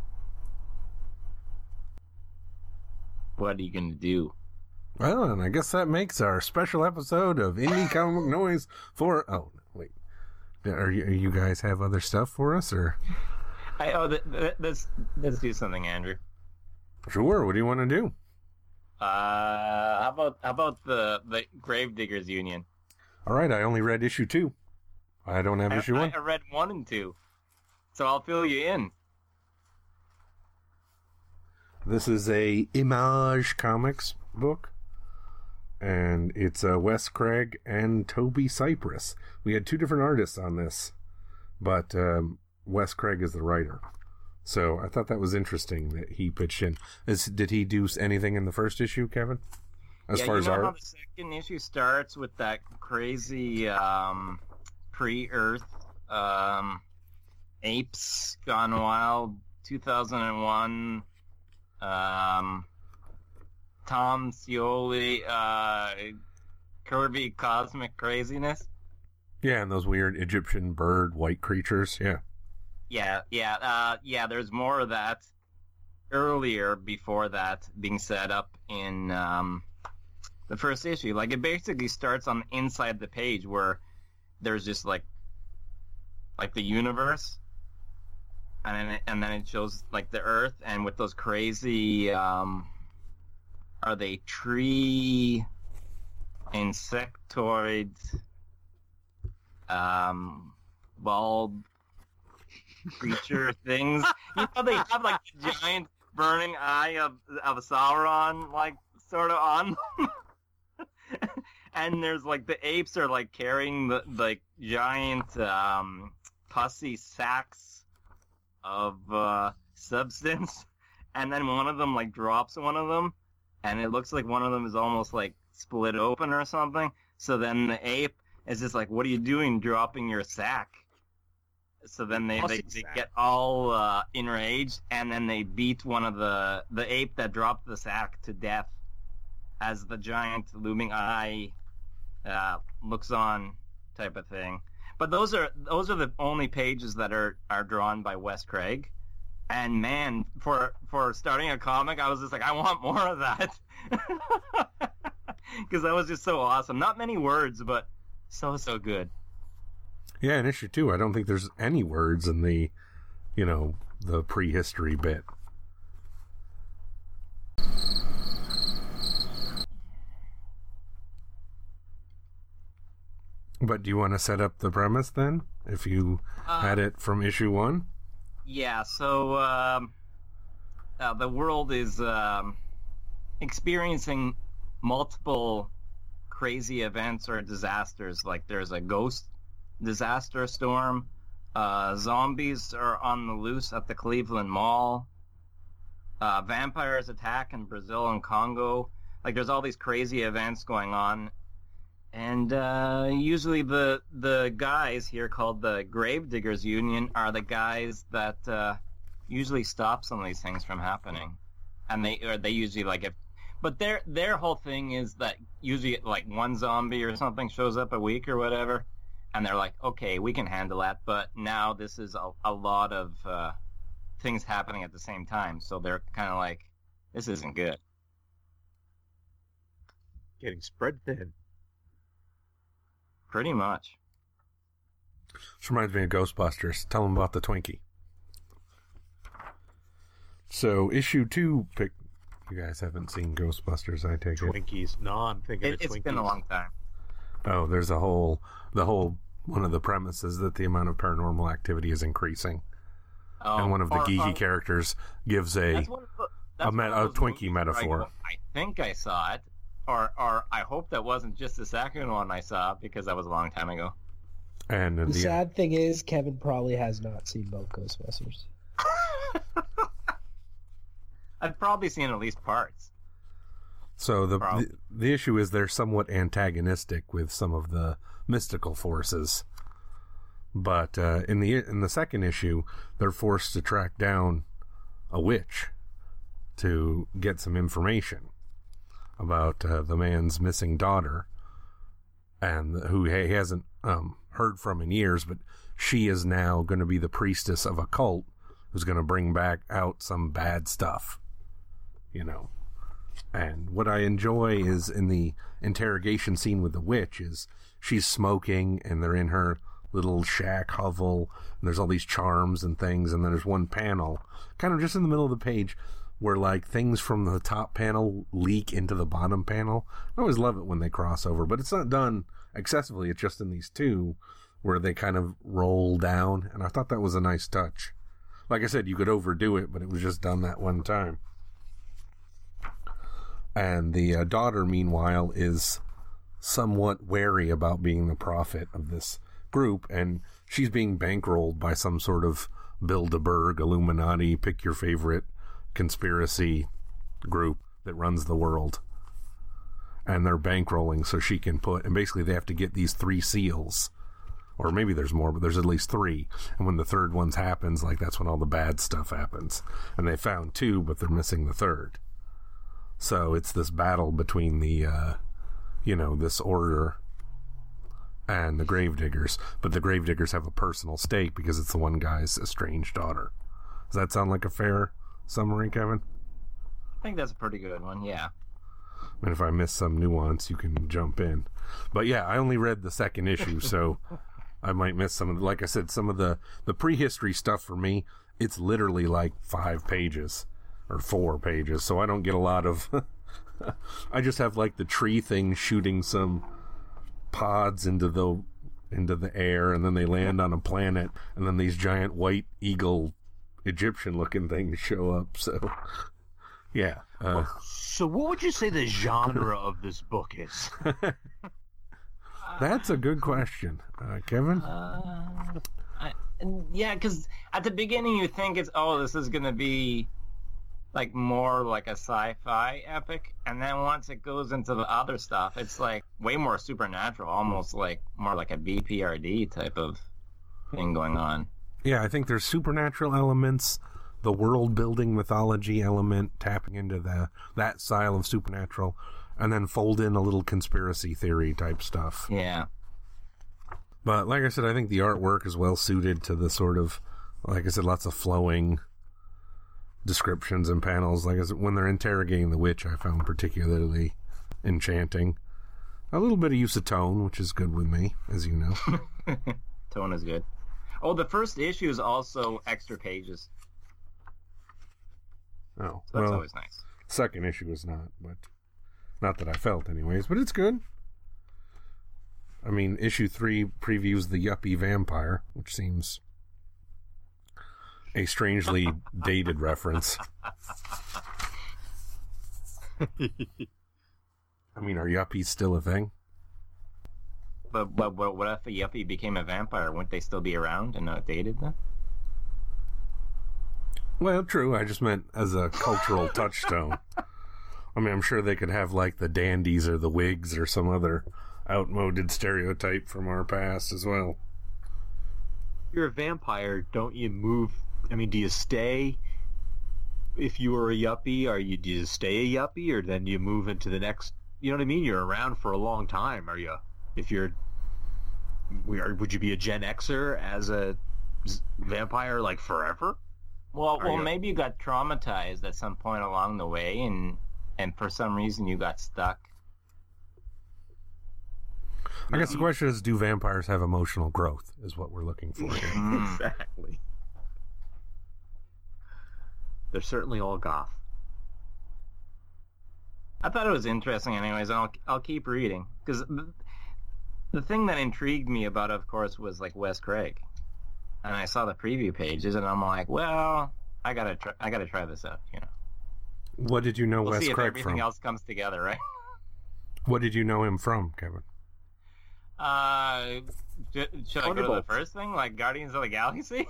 What are you gonna do? Well, and I guess that makes our special episode of Indie Comic Noise for... Oh, wait. Are you guys have other stuff for us, or... Let's do something, Andrew. Sure, what do you want to do? How about the Gravediggers Union? All right, I only read issue 2. I don't have issue 1. I read 1 and 2, so I'll fill you in. This is a Image Comics book, and it's Wes Craig and Toby Cypress. We had 2 different artists on this, but Wes Craig is the writer. So I thought that was interesting that he pitched in. Did he do anything in the first issue, Kevin? As far as how art? the second issue starts with that crazy pre-Earth apes gone wild 2001 Tom Scioli Kirby cosmic craziness. Yeah, and those weird Egyptian bird white creatures. Yeah. Yeah, there's more of that earlier before that being set up in the first issue. Like, it basically starts on the inside the page where there's just like the universe, and then it shows like the Earth, and with those crazy are they tree insectoid bulb creature things? You know, they have like the giant burning eye of Sauron, like sort of on them. And there's like the apes are like carrying the like giant pussy sacks of substance, and then one of them like drops one of them, and it looks like one of them is almost like split open or something. So then the ape is just like, "What are you doing, dropping your sack?" So then they get all enraged, and then they beat one of the ape that dropped the sack to death as the giant looming eye looks on, type of thing. But those are the only pages that are drawn by Wes Craig. And man, for starting a comic, I was just like, I want more of that, because that was just so awesome. Not many words, but so good. Yeah, in issue 2, I don't think there's any words in the, the prehistory bit. But do you want to set up the premise then, if you had it from issue 1? Yeah, so the world is experiencing multiple crazy events or disasters. Like, there's a ghost disaster storm, zombies are on the loose at the Cleveland Mall, vampires attack in Brazil and Congo. Like, there's all these crazy events going on. And usually the guys here, called the Gravediggers Union, are the guys that usually stop some of these things from happening. and they usually like if, but their whole thing is that usually like one zombie or something shows up a week or whatever, and they're like, okay, we can handle that, but now this is a lot of things happening at the same time, so they're kind of like, this isn't good. Getting spread thin. Pretty much. This reminds me of Ghostbusters. Tell them about the Twinkie. So, issue 2 pick. You guys haven't seen Ghostbusters, I take it. Twinkies. No, I'm thinking of Twinkies. It's been a long time. Oh, there's the whole one of the premises that the amount of paranormal activity is increasing. Oh, And one of the geeky characters gives a that's one of the- that's one of those Twinkie movies where metaphor. I think I saw it, or I hope that wasn't just the second one I saw, because that was a long time ago. And in The the sad thing is, Kevin probably has not seen both Ghostbusters. I've probably seen at least parts. So Probably. the issue is they're somewhat antagonistic with some of the mystical forces, but in the second issue, they're forced to track down a witch to get some information about the man's missing daughter, and who he hasn't heard from in years, but she is now going to be the priestess of a cult who's going to bring back out some bad stuff, you know. And what I enjoy is in the interrogation scene with the witch is she's smoking and they're in her little shack hovel and there's all these charms and things, and then there's one panel kind of just in the middle of the page where like things from the top panel leak into the bottom panel. I always love it when they cross over, but it's not done excessively. It's just in these two where they kind of roll down, and I thought that was a nice touch. Like I said, you could overdo it, but it was just done that one time. And the daughter, meanwhile, is somewhat wary about being the prophet of this group, and she's being bankrolled by some sort of Bilderberg, Illuminati, pick your favorite conspiracy group that runs the world. And they're bankrolling so she can put, and basically they have to get these 3 seals. Or maybe there's more, but there's at least 3. And when the third one happens, like that's when all the bad stuff happens. And they found 2, but they're missing the third. So it's this battle between the, this order and the Gravediggers. But the Gravediggers have a personal stake because it's the one guy's estranged daughter. Does that sound like a fair summary, Kevin? I think that's a pretty good one, yeah. And if I miss some nuance, you can jump in. But yeah, I only read the second issue, so I might miss some of the, like I said, some of the prehistory stuff for me, it's literally like 5 pages or 4 pages, so I don't get a lot of I just have like the tree thing shooting some pods into the air, and then they land on a planet, and then these giant white eagle Egyptian looking things show up. So yeah. So what would you say the genre of this book is? That's a good question. Kevin? Yeah, because at the beginning you think it's, this is going to be like more like a sci-fi epic, and then once it goes into the other stuff, it's like way more supernatural, almost like more like a BPRD type of thing going on. Yeah, I think there's supernatural elements, the world-building mythology element, tapping into that style of supernatural, and then fold in a little conspiracy theory type stuff. Yeah. But like I said, I think the artwork is well suited to the sort of, like I said, lots of flowing descriptions and panels. Like I said, when they're interrogating the witch, I found particularly enchanting. A little bit of use of tone, which is good with me, as you know. Tone is good. Oh, the first issue is also extra pages. Oh, So that's always nice. Second issue is not, but not that I felt anyways, but it's good. I mean, issue 3 previews the yuppie vampire, which seems a strangely dated reference. I mean, are yuppies still a thing? But what if a yuppie became a vampire? Wouldn't they still be around and not dated then? Well, true. I just meant as a cultural touchstone. I mean, I'm sure they could have like the dandies or the wigs or some other outmoded stereotype from our past as well. If you're a vampire, don't you move? I mean, do you stay if you were a yuppie, do you stay a yuppie, or then you move into the next? You know what I mean? You're around for a long time. Would you be a Gen Xer as a vampire like forever? Well, maybe you got traumatized at some point along the way, and for some reason you got stuck. I guess the question is, do vampires have emotional growth? Is what we're looking for here. Exactly. They're certainly all goth. I thought it was interesting, anyways, and I'll keep reading because the thing that intrigued me about it, of course, was like Wes Craig, and I saw the preview pages, and I'm like, well, I gotta try this out, you know. What did you know We'll Wes see if Craig everything from? else comes together, right? What did you know him from, Kevin? Should I go to the first thing, like Guardians of the Galaxy,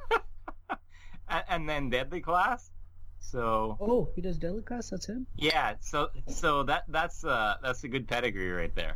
and then Deadly Class? So. Oh, he does Deadly Class. That's him. Yeah. So that's a good pedigree right there.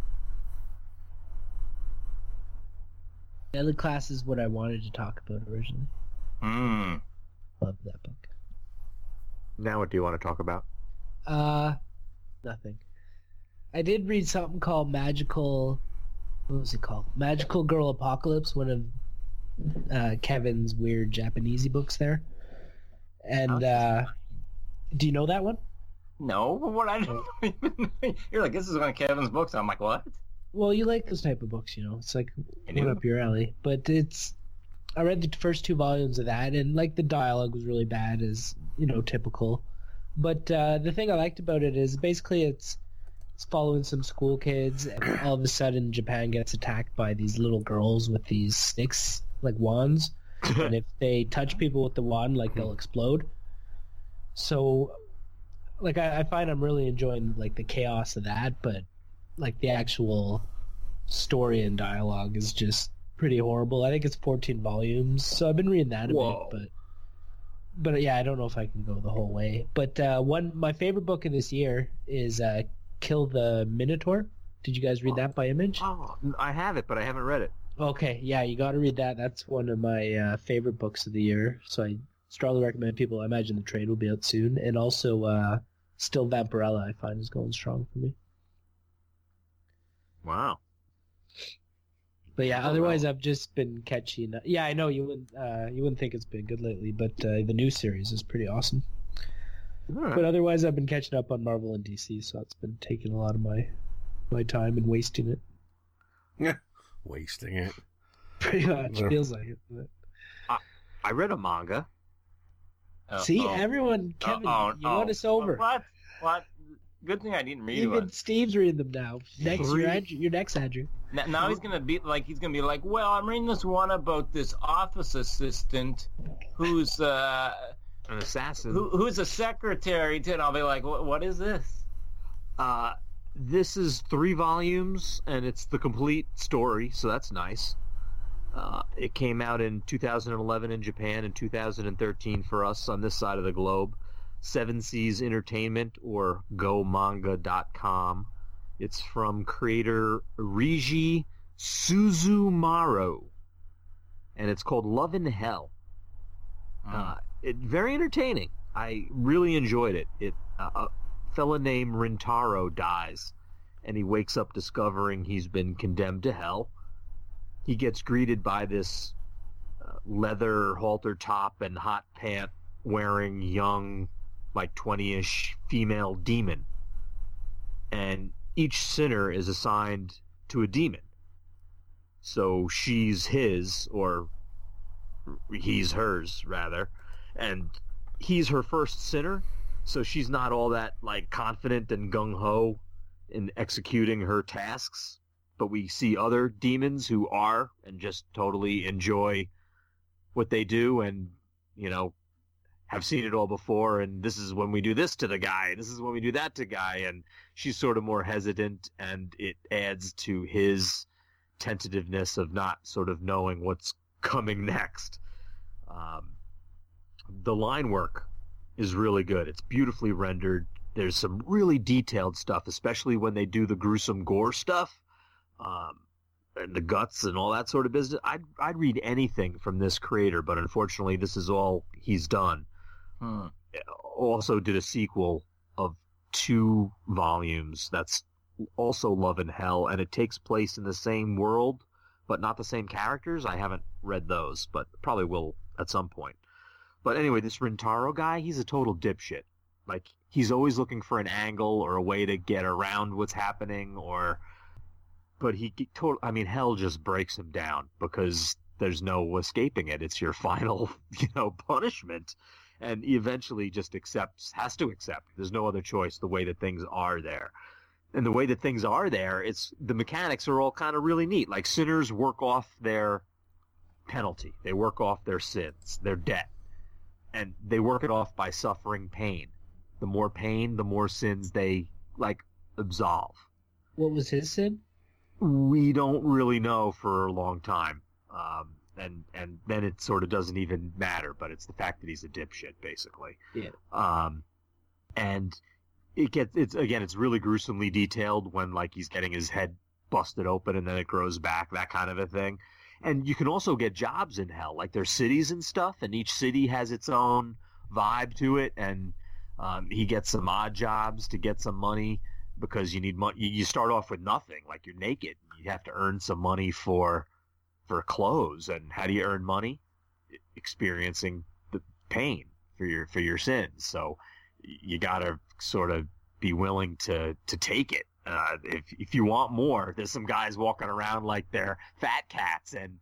Deadly Class is what I wanted to talk about originally. Love that book. Now what do you want to talk about? Nothing. I did read something called Magical... What was it called? Magical Girl Apocalypse, one of Kevin's weird Japanesey books there. And, do you know that one? No, what I don't even... You're like, this is one of Kevin's books. I'm like, what? Well, you like those type of books, you know. It's like right up your alley. But I read the first 2 volumes of that, and like the dialogue was really bad, as you know, typical. But the thing I liked about it is basically it's following some school kids, and all of a sudden Japan gets attacked by these little girls with these sticks, like wands, and if they touch people with the wand, like they'll explode. So, like I find I'm really enjoying like the chaos of that, but like the actual story and dialogue is just pretty horrible. I think it's 14 volumes, so I've been reading that a bit, but yeah, I don't know if I can go the whole way. But my favorite book of this year is Kill the Minotaur. Did you guys read that by Image? Oh, I have it, but I haven't read it. Okay, yeah, you got to read that. That's one of my favorite books of the year, so I strongly recommend people. I imagine the trade will be out soon, and also Still Vampirella I find is going strong for me. Wow. But yeah, otherwise I've just been catching. Yeah, I know you wouldn't think it's been good lately, but the new series is pretty awesome. Right. But otherwise, I've been catching up on Marvel and DC, so it's been taking a lot of my time and wasting it. Yeah, wasting it. Pretty much feels like it. But... I read a manga. See, everyone, Kevin, you won us over. What? Good thing I didn't read Even one. Steve's reading them now. Next, you're next, Andrew. Now he's gonna be like, well, I'm reading this one about this office assistant who's an assassin. Who's a secretary to, and I'll be like, what is this? This is 3 volumes, and it's the complete story, so that's nice. It came out in 2011 in Japan and 2013 for us on this side of the globe. 7 Seas Entertainment, or GoManga.com. It's from creator Reiji Suzumaru, and it's called Love in Hell. Very entertaining. I really enjoyed it. A fella named Rintaro dies, and he wakes up discovering he's been condemned to hell. He gets greeted by this leather halter top and hot pant wearing young, like 20-ish female demon. And each sinner is assigned to a demon. So she's his, or he's hers, rather. And he's her first sinner, so she's not all that, like, confident and gung-ho in executing her tasks. But we see other demons who are, and just totally enjoy what they do, and, you know, have seen it all before, and this is when we do this to the guy, this is when we do that to guy, and she's sort of more hesitant, and it adds to his tentativeness of not sort of knowing what's coming next. The line work is really good. It's beautifully rendered. There's some really detailed stuff, especially when they do the gruesome gore stuff, and the guts and all that sort of business. I'd read anything from this creator, but unfortunately this is all he's done. also did a sequel of 2 volumes that's also Love and Hell, and it takes place in the same world, but not the same characters. I haven't read those, but probably will at some point. But anyway, this Rintaro guy, he's a total dipshit. Like, he's always looking for an angle or a way to get around what's happening, but hell just breaks him down because there's no escaping it. It's your final, punishment. And he eventually just has to accept. There's no other choice, the way that things are there. And the way that things are there, the mechanics are all kind of really neat. Like, sinners work off their penalty. They work off their sins, their debt. And they work it off by suffering pain. The more pain, the more sins they, absolve. What was his sin? We don't really know for a long time. And then it sort of doesn't even matter, but it's the fact that he's a dipshit, basically. Yeah. And it's really gruesomely detailed when, he's getting his head busted open and then it grows back, that kind of a thing. And you can also get jobs in hell. Like, there's cities and stuff, and each city has its own vibe to it, and he gets some odd jobs to get some money because you need money. You start off with nothing, like you're naked. You have to earn some money for clothes. And how do you earn money? Experiencing the pain for your sins. So you gotta sort of be willing to take it. If you want more, there's some guys walking around like they're fat cats, and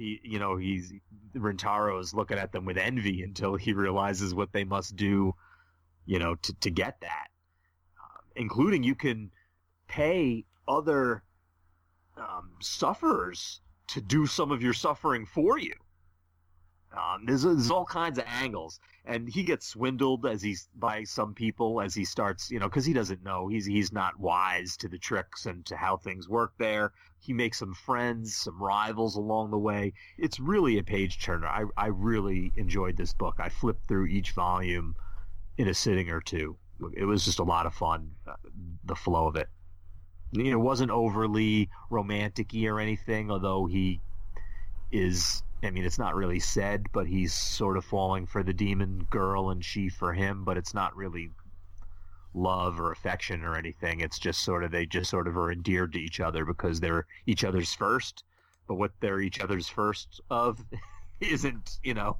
Rintaro is looking at them with envy until he realizes what they must do, to get that. Including, you can pay other sufferers to do some of your suffering for you. There's all kinds of angles, and he gets swindled by some people as he starts, because he doesn't know. He's not wise to the tricks and to how things work there. He makes some friends, some rivals along the way. It's really a page turner. I really enjoyed this book. I flipped through each volume in a sitting or two. It was just a lot of fun, the flow of it. It wasn't overly romantic-y or anything, although he is... it's not really said, but he's sort of falling for the demon girl and she for him, but it's not really love or affection or anything. It's just they just are endeared to each other because they're each other's first, but what they're each other's first of isn't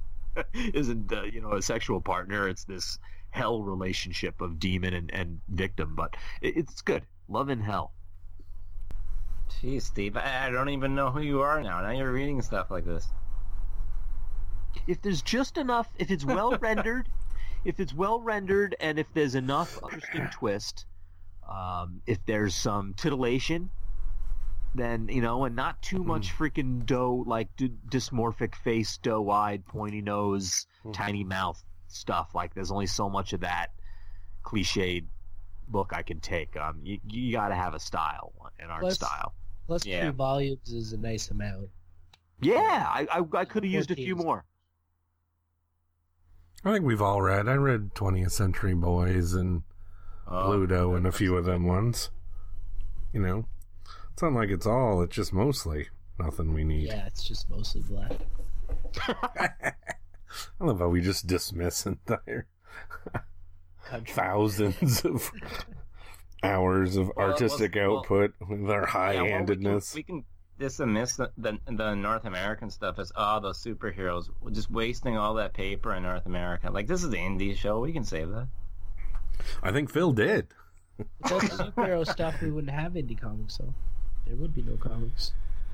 a sexual partner. It's this hell relationship of demon and victim, but it's good. Love and Hell. Jeez, Steve, I don't even know who you are now. Now you're reading stuff like this. If there's just enough, if it's well rendered, and if there's enough interesting twist, if there's some titillation, then, and not too much freaking doe, dysmorphic face, doe-eyed, pointy nose, tiny mouth stuff. There's only so much of that cliched book I can take. You got to have a style, an art style. Plus 2 volumes is a nice amount. Yeah, I could have used a few more. I think we've all read. I read 20th Century Boys and Pluto and a few of them ones. It's not like it's all. It's just mostly nothing we need. Yeah, it's just mostly black. I love how we just dismiss entire thousands of hours of artistic output with our high-handedness. We can dismiss the North American stuff as the superheroes. We're just wasting all that paper in North America. This is the indie show. We can save that. I think Phil did. Without the superhero stuff, we wouldn't have indie comics, so there would be no comics.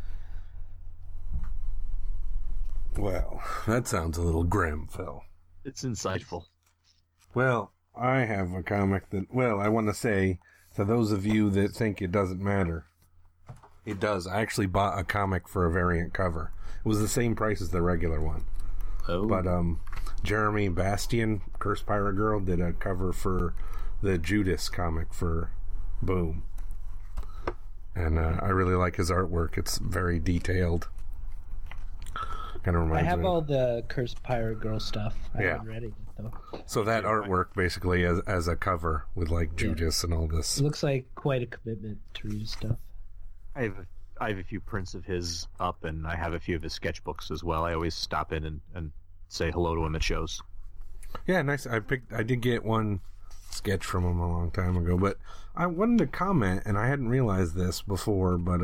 Well, that sounds a little grim, Phil. It's insightful. Well, I have a comic that, I want to say to those of you that think it doesn't matter, it does. I actually bought a comic for a variant cover. It was the same price as the regular one. Oh. But Jeremy Bastian, Curse Pirate Girl, did a cover for the Judas comic for Boom. And I really like his artwork. It's very detailed. Kind of reminds me. I have all the Cursed Pirate Girl stuff. I haven't read it yet, though. So that artwork basically as a cover with Judas and all this. It looks like quite a commitment to read his stuff. I have a few prints of his up, and I have a few of his sketchbooks as well. I always stop in and say hello to him at shows. Yeah, nice. I did get one sketch from him a long time ago, but I wanted to comment, and I hadn't realized this before, but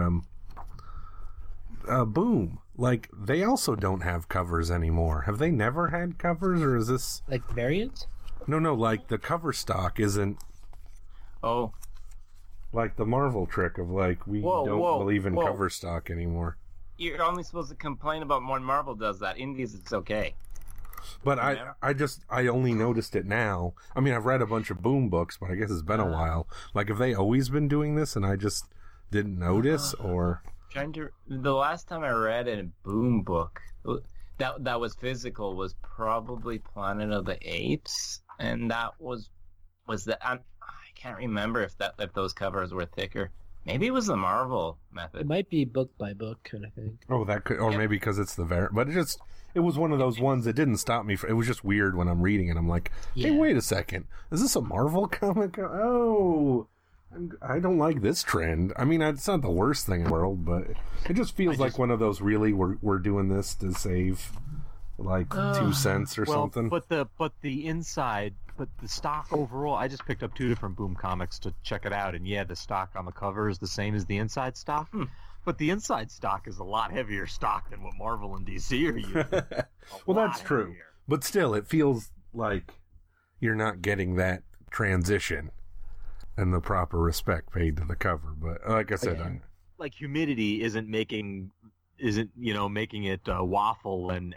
Boom, like, they also don't have covers anymore. Have they never had covers, or is this... Like variants? No, like, the cover stock isn't Oh, like the Marvel trick of, like, we don't believe in cover stock anymore. you're only supposed to complain about when Marvel does that. Indies, it's okay. But I only noticed it now. I mean, I've read a bunch of Boom books, but I guess it's been a while. Like, have they always been doing this and I just didn't notice, or... The last time I read a Boom book that was physical was probably Planet of the Apes, and that was that I can't remember if those covers were thicker. Maybe it was the Marvel method. It might be book by book kind of thing. Oh, that could, or maybe because it's the but it was one of those ones that didn't stop me. It was just weird when I'm reading it. I'm like, hey, wait a second, is this a Marvel comic? Oh. I don't like this trend. I mean, it's not the worst thing in the world, but it just feels like one of those, really, we're doing this to save, like, 2 cents or something. But the stock overall, I just picked up 2 different Boom comics to check it out, and yeah, the stock on the cover is the same as the inside stock, but the inside stock is a lot heavier stock than what Marvel and DC are using. Well, that's true. Heavier. But still, it feels like you're not getting that transition and the proper respect paid to the cover. But like I said, like humidity isn't making it waffle and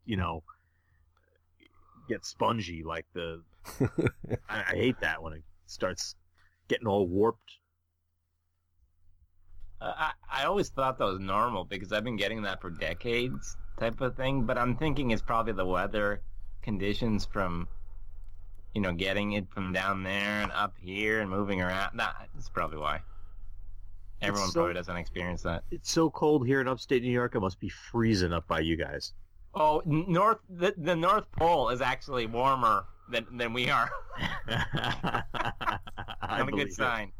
get spongy like the. I hate that when it starts getting all warped. I always thought that was normal because I've been getting that for decades, type of thing. But I'm thinking it's probably the weather conditions from. Getting it from down there and up here and moving around. That's probably why. Everyone probably doesn't experience that. It's so cold here in upstate New York, it must be freezing up by you guys. Oh, the North Pole is actually warmer than we are. Not a good sign.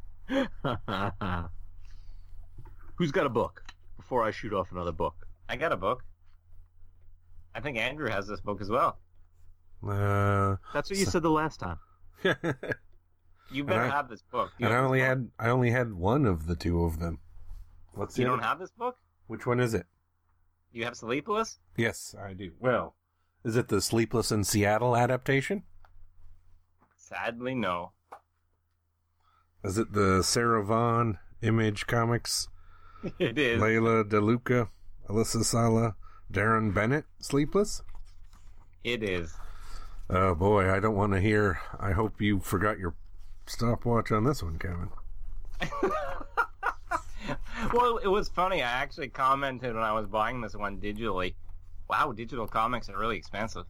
Who's got a book? Before I shoot off another book. I got a book. I think Andrew has this book as well. That's what you said the last time. You better have this book. And I only had one of the 2 of them. You don't have this book? Which one is it? You have Sleepless? Yes, I do. Well, is it the Sleepless in Seattle adaptation? Sadly, no. Is it the Sarah Vaughn Image Comics? It is. Layla DeLuca, Alyssa Sala, Darren Bennett Sleepless? It is. Oh boy, I don't want to hear. I hope you forgot your stopwatch on this one, Kevin. Well, it was funny. I actually commented when I was buying this one digitally. Wow, digital comics are really expensive.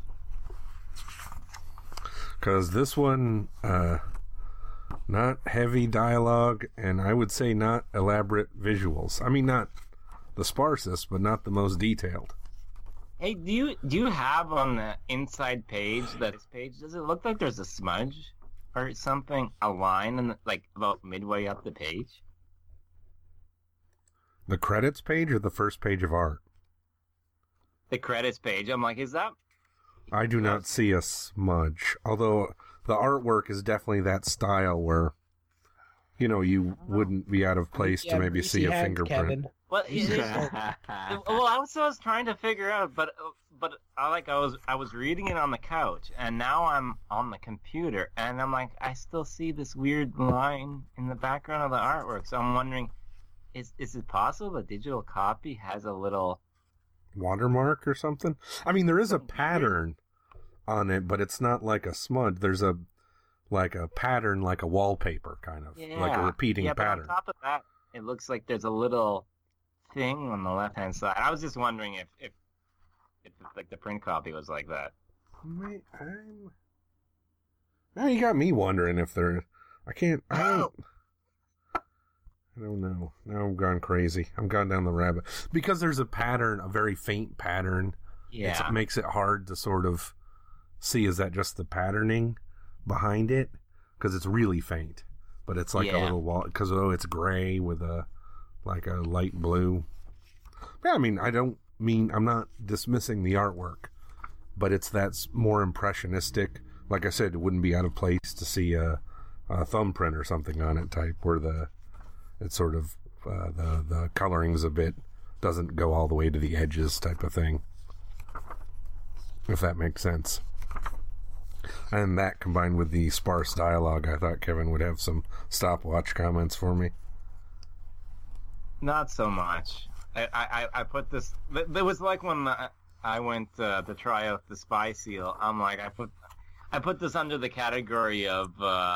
Because this one, not heavy dialogue, and I would say not elaborate visuals. I mean, not the sparsest, but not the most detailed. Hey, do you have on the inside page, this page, does it look like there's a smudge or something, a line, like about midway up the page? The credits page or the first page of art? The credits page. I'm like, is that... I do not see a smudge, although the artwork is definitely that style where, you wouldn't be out of place to maybe see a fingerprint. Kevin. Well, I was trying to figure out, but I was reading it on the couch, and now I'm on the computer, and I'm like, I still see this weird line in the background of the artwork. So I'm wondering, is it possible a digital copy has a little watermark or something? I mean, there is a pattern on it, but it's not like a smudge. There's a pattern, like a wallpaper, kind of, like a repeating pattern. But on top of that, it looks like there's a little thing on the left-hand side. I was just wondering if like the print copy was like that. Now you got me wondering if there. I don't know. Now I'm gone crazy. I'm gone down the rabbit because there's a pattern, a very faint pattern. Yeah, it makes it hard to sort of see. Is that just the patterning behind it? Because it's really faint, but it's like a little wall. Because it's gray with a light blue. Yeah, I mean, I'm not dismissing the artwork, but it's that more impressionistic, like I said, it wouldn't be out of place to see a thumbprint or something on it type where it's sort of the coloring's a bit doesn't go all the way to the edges type of thing, if that makes sense. And that combined with the sparse dialogue, I thought Kevin would have some stopwatch comments for me. Not so much. I put this. It was like when I went to try out the Spy Seal. I'm like, I put this under the category of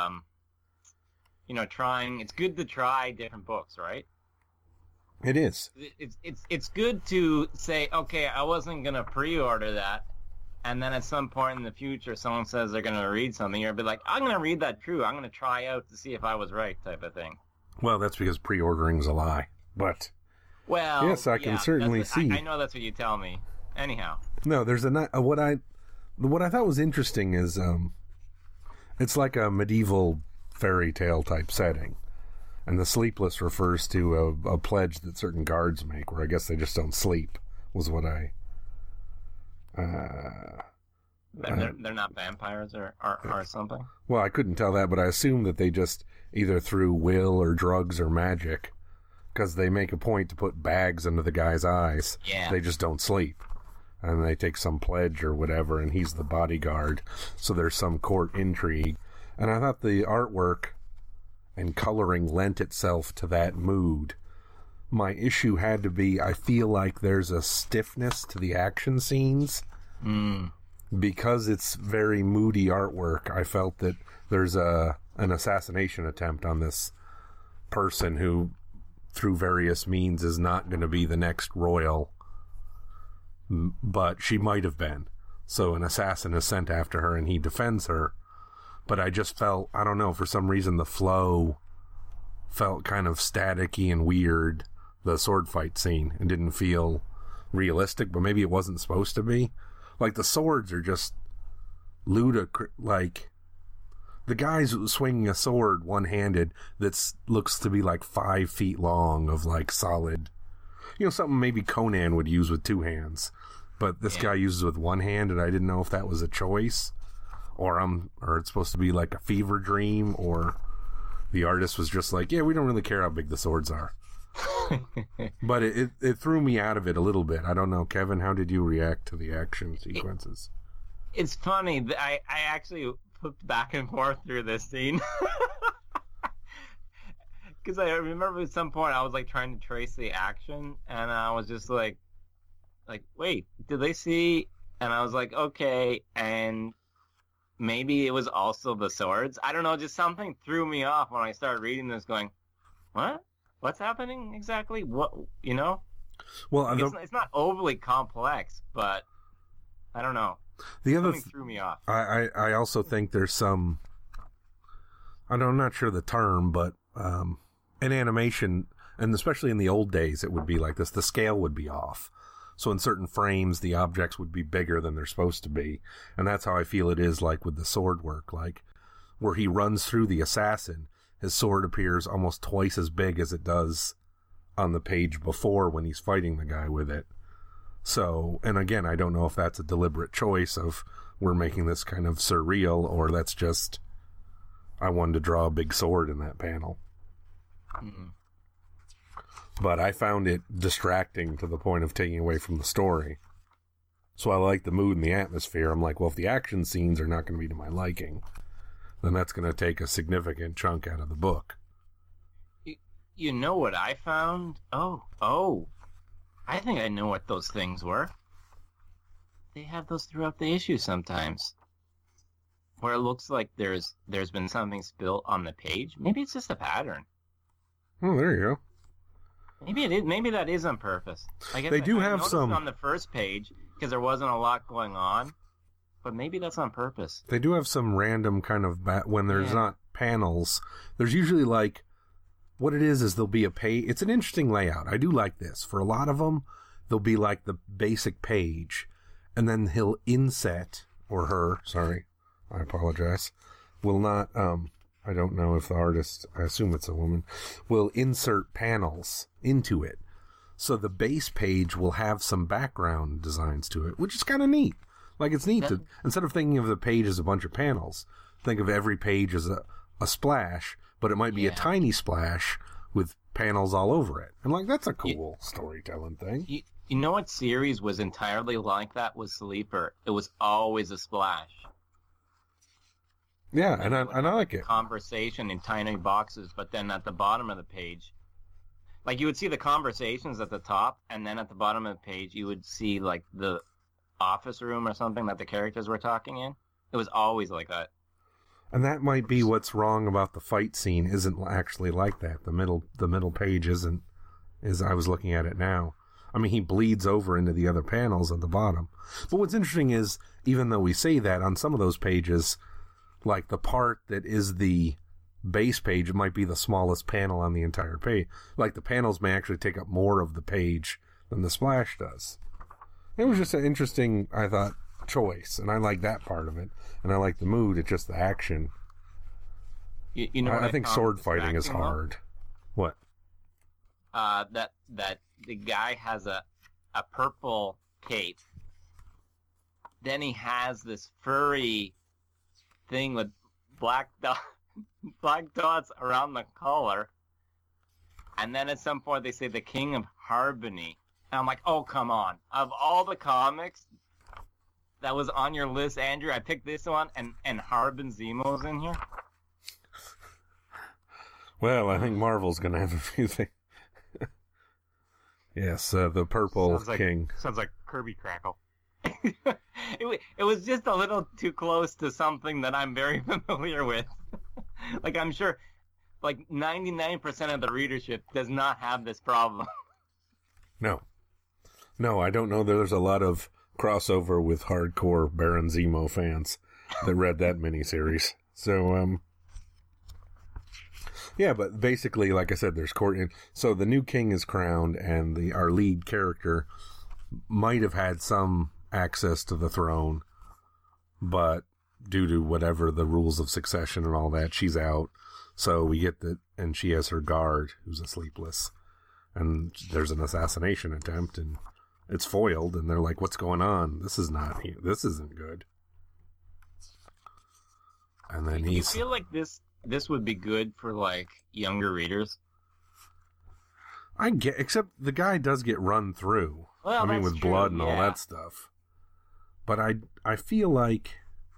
trying. It's good to try different books, right? It is. It's good to say, okay, I wasn't gonna pre-order that, and then at some point in the future, someone says they're gonna read something, you'll be like, I'm gonna read that through. I'm gonna try out to see if I was right, type of thing. Well, that's because pre-ordering's a lie, but well, yes, I can certainly see. I know that's what you tell me. Anyhow, no, there's what I thought was interesting is it's like a medieval fairy tale type setting. And the sleepless refers to a pledge that certain guards make, where I guess they just don't sleep, was what I... they're not vampires or something? Well, I couldn't tell that, but I assume that they just, either through will or drugs or magic, because they make a point to put bags under the guy's eyes. Yeah. They just don't sleep. And they take some pledge or whatever, and he's the bodyguard. So there's some court intrigue. And I thought the artwork and coloring lent itself to that mood. My issue had to be, I feel like there's a stiffness to the action scenes. Because it's very moody artwork. I felt that there's an assassination attempt on this person who, through various means, is not going to be the next royal, but she might have been. So an assassin is sent after her and he defends her. But I just felt, I don't know, for some reason the flow felt kind of staticky and weird, the sword fight scene, and didn't feel realistic, but maybe it wasn't supposed to be. Like, the swords are just ludicrous. Like, the guy's swinging a sword one-handed that looks to be like 5 feet long of, like, solid, something maybe Conan would use with 2 hands. But this guy uses with 1 hand, and I didn't know if that was a choice. Or it's supposed to be like a fever dream, or the artist was just like, yeah, we don't really care how big the swords are. But it threw me out of it a little bit. I don't know, Kevin, how did you react to the action sequences? It's funny. I actually flipped back and forth through this scene. Because I remember at some point I was like trying to trace the action, and I was just like, wait, did they see? And I was like, okay, and maybe it was also the swords. I don't know, just something threw me off when I started reading this going, what? What's happening exactly? What, Well, it's not overly complex, but I don't know. The other something threw me off. I also think there's some, I'm not sure the term, but in animation, and especially in the old days, it would be like this. The scale would be off. So in certain frames, the objects would be bigger than they're supposed to be. And that's how I feel it is like with the sword work. Like, where he runs through the assassin, his sword appears almost twice as big as it does on the page before when he's fighting the guy with it. So, and again, I don't know if that's a deliberate choice of we're making this kind of surreal, or that's just, I wanted to draw a big sword in that panel. Mm-hmm. But I found it distracting to the point of taking away from the story. So I like the mood and the atmosphere. I'm like, well, if the action scenes are not going to be to my liking, then that's going to take a significant chunk out of the book. You know what I found? Oh. I think I know what those things were. They have those throughout the issue sometimes. Where it looks like there's been something spilled on the page. Maybe it's just a pattern. Oh, there you go. Maybe it is. Maybe that is on purpose. I guess they do I have some on the first page because there wasn't a lot going on, but maybe that's on purpose. They do have some random kind of when there's not panels. There's usually like what it is there'll be a page. It's an interesting layout. I do like this. For a lot of them, there'll be like the basic page, and then he'll inset or her. Sorry, I apologize. Will not. I don't know if the artist, I assume it's a woman, will insert panels into it. So the base page will have some background designs to it, which is kind of neat. Like, it's neat to, instead of thinking of the page as a bunch of panels, think of every page as a splash, but it might be a tiny splash with panels all over it. And, like, that's a cool storytelling thing. You know what series was entirely like that? Was Sleeper. It was always a splash. Yeah, and I like it. Conversation in tiny boxes, but then at the bottom of the page, like, you would see the conversations at the top, and then at the bottom of the page, you would see, like, the office room or something that the characters were talking in. It was always like that. And that might be what's wrong about the fight scene. Isn't actually like that. The middle page isn't, as I was looking at it now. I mean, he bleeds over into the other panels at the bottom. But what's interesting is, even though we say that, on some of those pages, like the part that is the base page, it might be the smallest panel on the entire page. Like, the panels may actually take up more of the page than the splash does. It was just an interesting, I thought, choice, and I like that part of it. And I like the mood, it's just the action. You know, I think sword fighting is hard. What? That the guy has a purple cape. Then he has this furry thing with black dots around the collar. And then at some point they say the King of Harbony. And I'm like, oh, come on. Of all the comics that was on your list, Andrew, I picked this one, and Harbin Zemo's in here. Well, I think Marvel's going to have a few things. Yes, the Purple King. Sounds like Kirby Crackle. It was just a little too close to something that I'm very familiar with. Like, I'm sure, like, 99% of the readership does not have this problem. No, I don't know that there's a lot of crossover with hardcore Baron Zemo fans that read that miniseries. So, yeah, but basically, like I said, there's court. So the new king is crowned, and our lead character might have had some access to the throne, but due to whatever the rules of succession and all that, she's out. So we get that, and she has her guard, who's a sleepless, and there's an assassination attempt, and it's foiled, and they're like, "What's going on? This isn't good." And then you feel like this would be good for, like, younger readers. Except the guy does get run through. Well, I mean, with true, blood and all that stuff. But I feel like,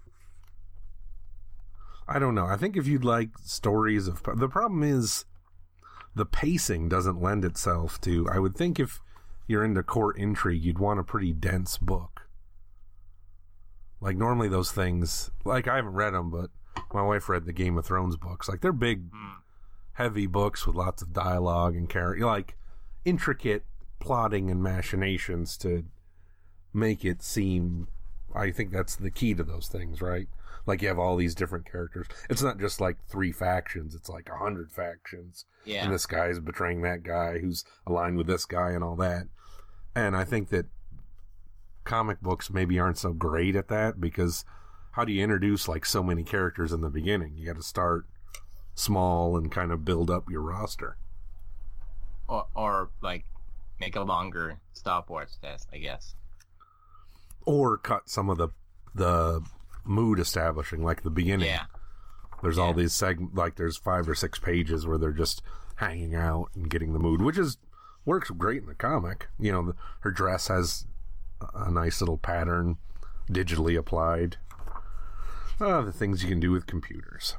I don't know. I think if you'd like stories of, the problem is the pacing doesn't lend itself to, I would think if you're into court intrigue, you'd want a pretty dense book. Like, normally those things, like, I haven't read them, but my wife read the Game of Thrones books. Like, they're big, heavy books with lots of dialogue and like, intricate plotting and machinations to make it seem, I think that's the key to those things, right? Like, you have all these different characters. It's not just like 3 factions. It's like 100 factions. Yeah. And this guy is betraying that guy who's aligned with this guy and all that. And I think that comic books maybe aren't so great at that, because how do you introduce, like, so many characters in the beginning? You got to start small and kind of build up your roster. Or like, make a longer stopwatch test, I guess. Or cut some of the mood establishing, like the beginning. Yeah. There's all these like there's 5 or 6 pages where they're just hanging out and getting the mood, which works great in the comic. You know, her dress has a nice little pattern, digitally applied. The things you can do with computers.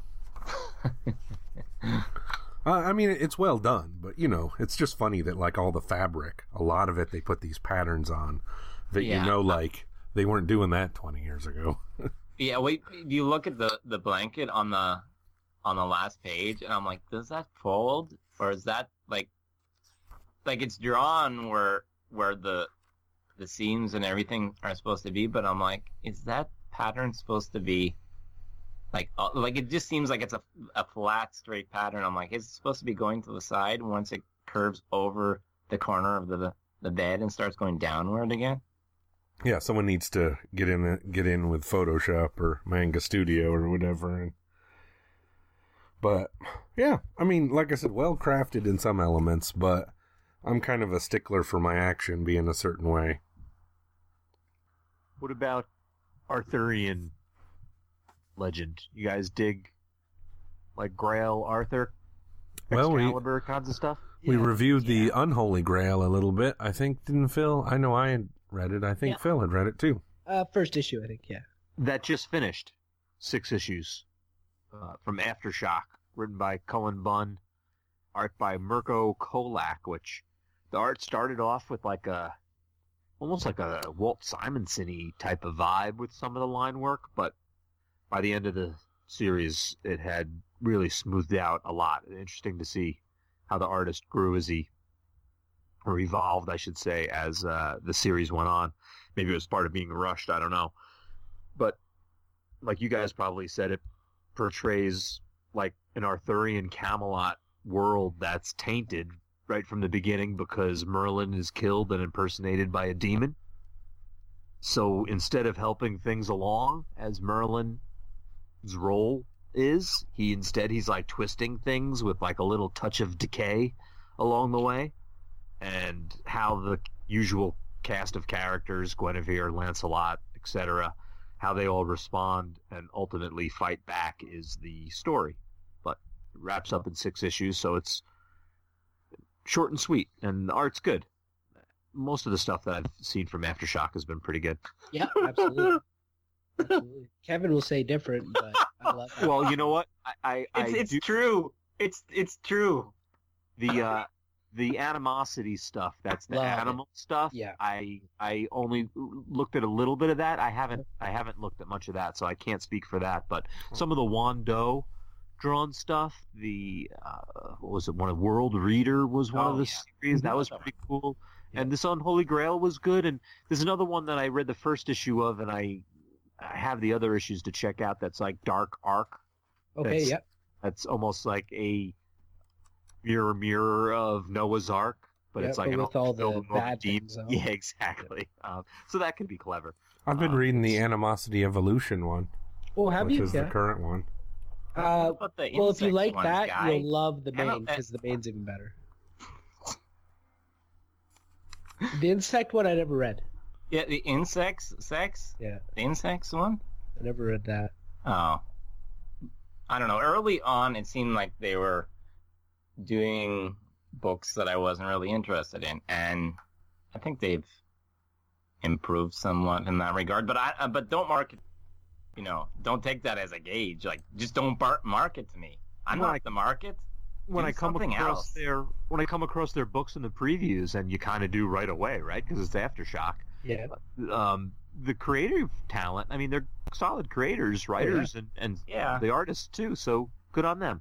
I mean, it's well done, but, you know, it's just funny that, like, all the fabric, a lot of it, they put these patterns on that, you know, like, they weren't doing that 20 years ago. Yeah, wait, you look at the blanket on the last page, and I'm like, does that fold? Or is that, like it's drawn where the seams and everything are supposed to be, but I'm like, is that pattern supposed to be, like it just seems like it's a flat, straight pattern. I'm like, is it supposed to be going to the side once it curves over the corner of the bed and starts going downward again? Yeah, someone needs to get in with Photoshop or Manga Studio or whatever. But yeah, I mean, like I said, well crafted in some elements, but I'm kind of a stickler for my action being a certain way. What about Arthurian legend. You guys dig like Grail, Arthur, Well, Excalibur kinds of stuff? we reviewed the Unholy Grail a little bit. I think, didn't Phil? I know I had read it. I think Phil had read it too. First issue, I think. Yeah. That just finished. 6 issues from Aftershock, written by Cullen Bunn, art by Mirko Kolak, which the art started off with like almost like a Walt Simonson-y type of vibe with some of the line work, but by the end of the series, it had really smoothed out a lot. Interesting to see how the artist grew or evolved, I should say, as the series went on. Maybe it was part of being rushed, I don't know. But like you guys probably said, it portrays like an Arthurian Camelot world that's tainted right from the beginning because Merlin is killed and impersonated by a demon. So instead of helping things along, as Merlin's role is, he's like twisting things with like a little touch of decay along the way. And how the usual cast of characters, Guinevere, Lancelot, etc., how they all respond and ultimately fight back is the story. But it wraps up in 6 issues, so it's short and sweet, and the art's good. Most of the stuff that I've seen from Aftershock has been pretty good. Yeah, absolutely. Absolutely. Kevin will say different, but I love it. Well, you know what? It's true. It's true. The animosity stuff, that's the Love animal stuff. Yeah. I only looked at a little bit of that. I haven't looked at much of that, so I can't speak for that. But some of the Wando drawn stuff, the what was it? One of World Reader was one of the series. That was pretty cool. Yeah. And this Unholy Grail was good. And there's another one that I read the first issue of, and I have the other issues to check out. That's like Dark Ark. Okay, That's- yep. That's almost like a mirror of Noah's Ark, but Yeah, it's like but an with all the filled with bad demons. things, Yeah, exactly. So that can be clever. I've been reading the Animosity Evolution one, Oh, have which you? is Yeah. the current one. But the Well, if you insect like ones, that, guy, you'll love the I don't- main, because the main's even better. The insect one I never read. Yeah, the insects sex. Yeah, The insects one. I never read that. Oh, I don't know. Early on, it seemed like they were doing books that I wasn't really interested in, and I think they've improved somewhat in that regard. But don't market. Don't take that as a gauge. Like, just don't market to me. I'm Well, not the market. When Do I come something across else. their books in the previews, and you kind of do right away, right? Because it's Aftershock. Yeah. The creative talent. I mean, they're solid creators, writers, and Yeah. the artists too. So good on them.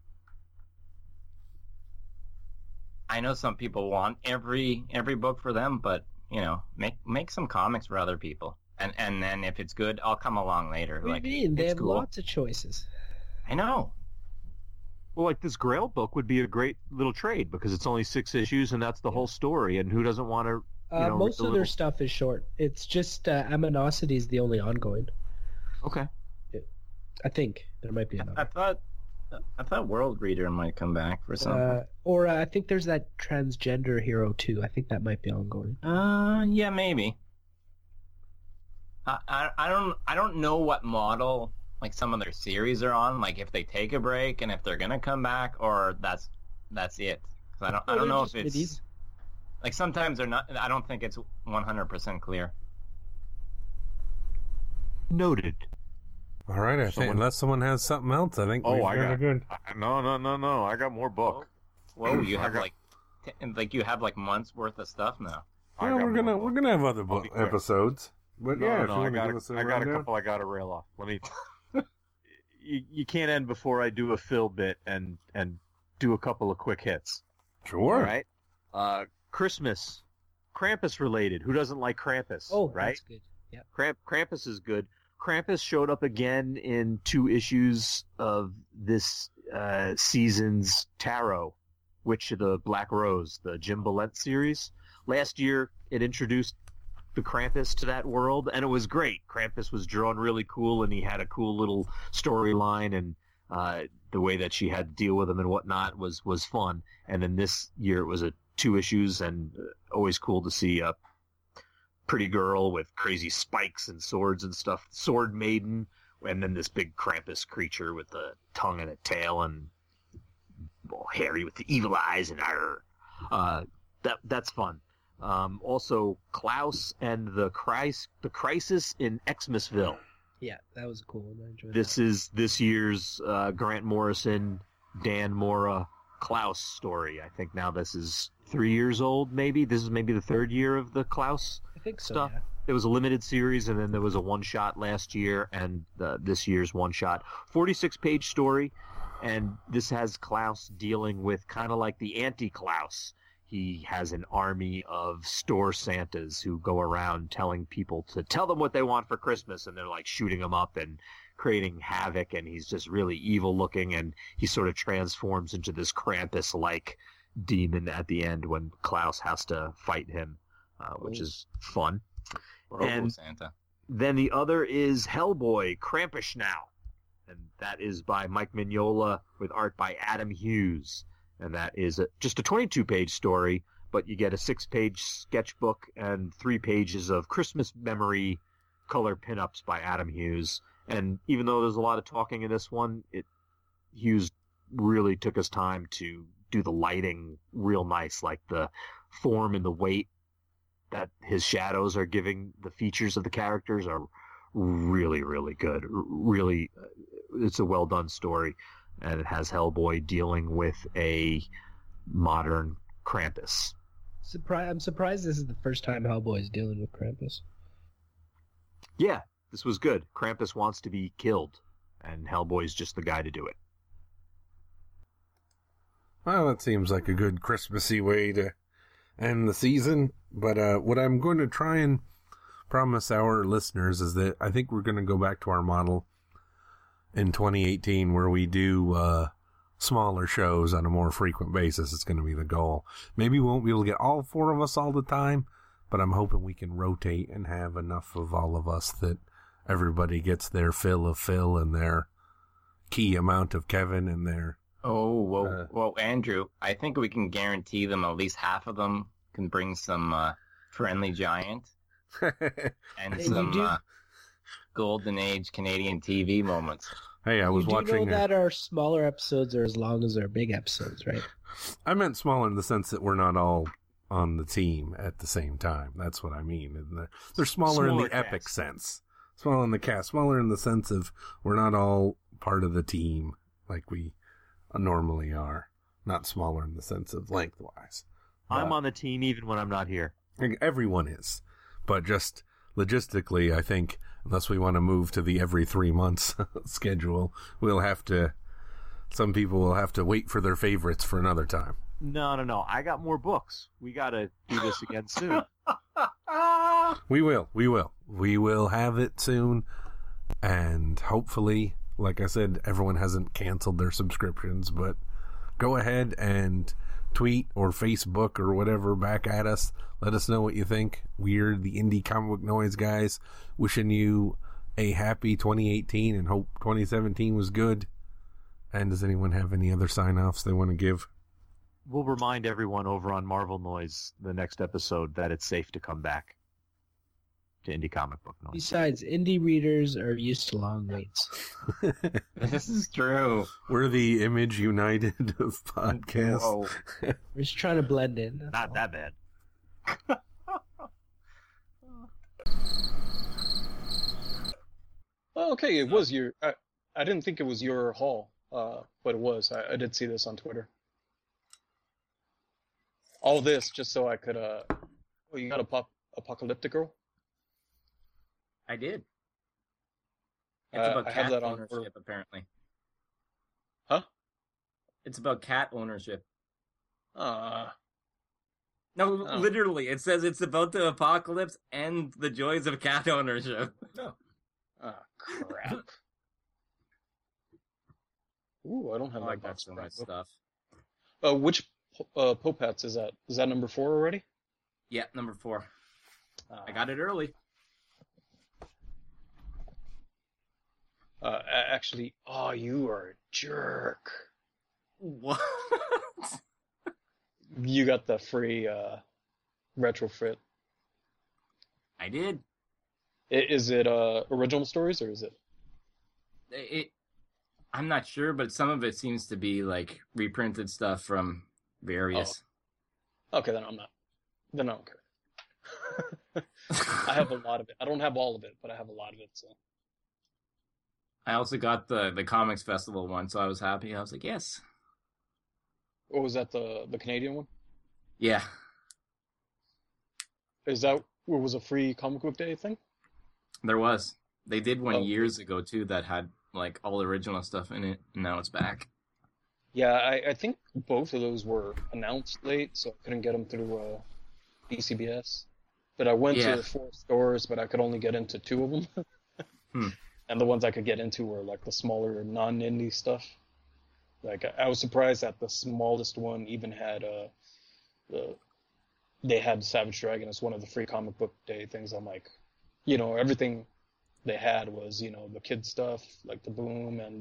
I know some people want every book for them, but make some comics for other people. And then if it's good, I'll come along later. What Like, do you mean? They it's have cool. lots of choices. I know. Well, like this Grail book would be a great little trade because it's only 6 issues and that's the whole story. And who doesn't want to? Most read of a their little- stuff is short. It's just Aminosity is the only ongoing. Okay. I think there might be another. I thought World Reader might come back for something. Or I think there's that transgender hero too. I think that might be ongoing. Yeah, maybe. I don't know what model like some of their series are on. Like if they take a break and if they're gonna come back, or that's it. 'Cause I don't know if it's Middies. like sometimes they're not. I don't think it's 100% clear. Noted. All right, I think Someone- unless someone has something else, I think Oh, we've I got a got- good. No. I got more book. Whoa, you have I got- you have like months worth of stuff now. I Yeah, got we're more book. gonna have other I'll be quick. episodes. But yeah, if you I want to got give us a a rundown. couple I got to rail off. Let me. You can't end before I do a Phil bit and do a couple of quick hits. Sure. All right. Christmas, Krampus related. Who doesn't like Krampus? Oh, right. that's good. Yeah. Krampus is good. Krampus showed up again in 2 issues of this season's Tarot, Witch of the Black Rose, the Jim Balent series. Last year, it introduced the Krampus to that world, and it was great. Krampus was drawn really cool, and he had a cool little storyline, and the way that she had to deal with him and whatnot was fun. And then this year, it was 2 issues, and always cool to see pretty girl with crazy spikes and swords and stuff, Sword Maiden, and then this big Krampus creature with a tongue and a tail and all hairy with the evil eyes and that's fun. Also, Klaus and the Crisis in Xmasville. Yeah, that was a cool one. I enjoyed This is this year's Grant Morrison, Dan Mora, Klaus story. I think now this is 3 years old, maybe. This is maybe the third year of the Klaus I think so. stuff. Yeah. It was a limited series, and then there was a one-shot last year, and this year's one-shot. 46-page story, and this has Klaus dealing with kind of like the anti-Klaus. He has an army of store Santas who go around telling people to tell them what they want for Christmas, and they're like shooting them up and creating havoc, and he's just really evil looking, and he sort of transforms into this Krampus-like demon at the end when Klaus has to fight him, which is fun. Robo And- Santa. Then the other is Hellboy, Krampus Now, and that is by Mike Mignola with art by Adam Hughes. And that is just a 22-page story, but you get a 6-page sketchbook and 3 pages of Christmas memory color pinups by Adam Hughes. And even though there's a lot of talking in this one, Hughes really took his time to do the lighting real nice, like the form and the weight that his shadows are giving the features of the characters are really, really good. Really, it's a well-done story. And it has Hellboy dealing with a modern Krampus. I'm surprised this is the first time Hellboy is dealing with Krampus. Yeah, this was good. Krampus wants to be killed, and Hellboy's just the guy to do it. Well, that seems like a good Christmassy way to end the season. But what I'm going to try and promise our listeners is that I think we're going to go back to our model in 2018 where we do smaller shows on a more frequent basis. It's going to be the goal. Maybe we won't be able to get all 4 of us all the time, but I'm hoping we can rotate and have enough of all of us that everybody gets their fill of Phil and their key amount of Kevin and their... Oh, well, Andrew, I think we can guarantee them at least half of them can bring some Friendly Giant and Hey, some you do- golden age Canadian TV moments. Hey, I was you do watching... know that our smaller episodes are as long as our big episodes, right? I meant small in the sense that we're not all on the team at the same time. That's what I mean. And they're smaller in Smaller the epic cast. sense. Smaller in the cast. Smaller in the sense of we're not all part of the team like we normally are. Not smaller in the sense of lengthwise. I'm on the team even when I'm not here. Everyone is. But just logistically, I think, unless we want to move to the every 3 months schedule, we'll have to... Some people will have to wait for their favorites for another time. No. I got more books. We got to do this again soon. We will. We will have it soon. And hopefully, like I said, everyone hasn't canceled their subscriptions, but go ahead and tweet or Facebook or whatever back at us. Let us know what you think. We're the Indie Comic Book Noise guys, wishing you a happy 2018 and hope 2017 was good. And does anyone have any other sign-offs they want to give? We'll remind everyone over on Marvel Noise the next episode that it's safe to come back to Indie Comic Book Noise. Besides, indie readers are used to long waits. This is true. We're the Image United of podcasts. Whoa. We're just trying to blend in. that's Not all. that bad. Oh, okay, it was your. I didn't think it was your haul, but it was. I did see this on Twitter. All this just so I could. Oh, you got a Apocalyptic Girl? I did. It's about I have cat that on ownership, apparently. Huh? It's about cat ownership. Uh, No, Oh. literally, it says it's about the apocalypse and the joys of cat ownership. crap. Ooh, I don't have I that like that box so much set. stuff. Which Popats is that? Is that number 4 already? Yeah, number 4. I got it early. Actually, oh, you are a jerk. What? You got the free retrofit. I did. Is it original stories or is it? I'm not sure, but some of it seems to be like reprinted stuff from various. Okay, then I'm not. Then I don't care. I have a lot of it. I don't have all of it, but I have a lot of it. So. I also got the Comics Festival one, so I was happy. I was like, yes. Or was that the Canadian one? Yeah. Is that what was a free comic book day thing? There was. They did one Oh. years ago, too, that had like all original stuff in it, and now it's back. Yeah, I think both of those were announced late, so I couldn't get them through DCBS. But I went Yeah. to 4 stores, but I could only get into 2 of them. And the ones I could get into were like the smaller non-indie stuff. Like I was surprised that the smallest one even had they had Savage Dragon as one of the free comic book day things. I'm like, everything they had was, the kid stuff, like the Boom and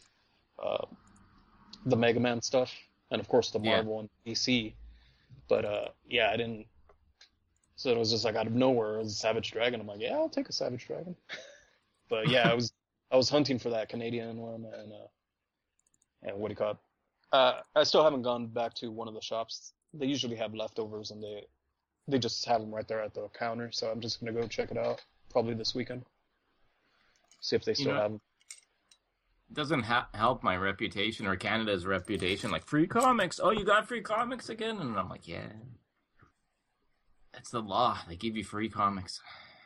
the Mega Man stuff, and of course the Marvel and DC. But I didn't. So it was just like out of nowhere, it was Savage Dragon. I'm like, yeah, I'll take a Savage Dragon. But yeah, I was hunting for that Canadian one, and what do you call it? I still haven't gone back to one of the shops. They usually have leftovers, and they just have them right there at the counter. So I'm just gonna go check it out probably this weekend. See if they still have them. It doesn't help my reputation or Canada's reputation. Like, free comics. Oh, you got free comics again? And I'm like, yeah. That's the law. They give you free comics.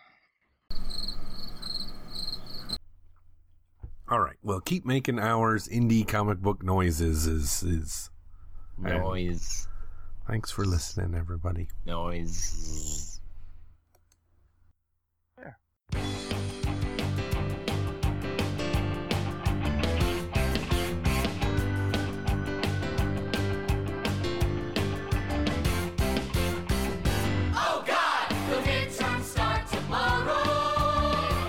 All right. Well, keep making ours indie comic book noises. Is Noise. Thanks for listening, everybody. Noise. Oh God, the midterms start tomorrow.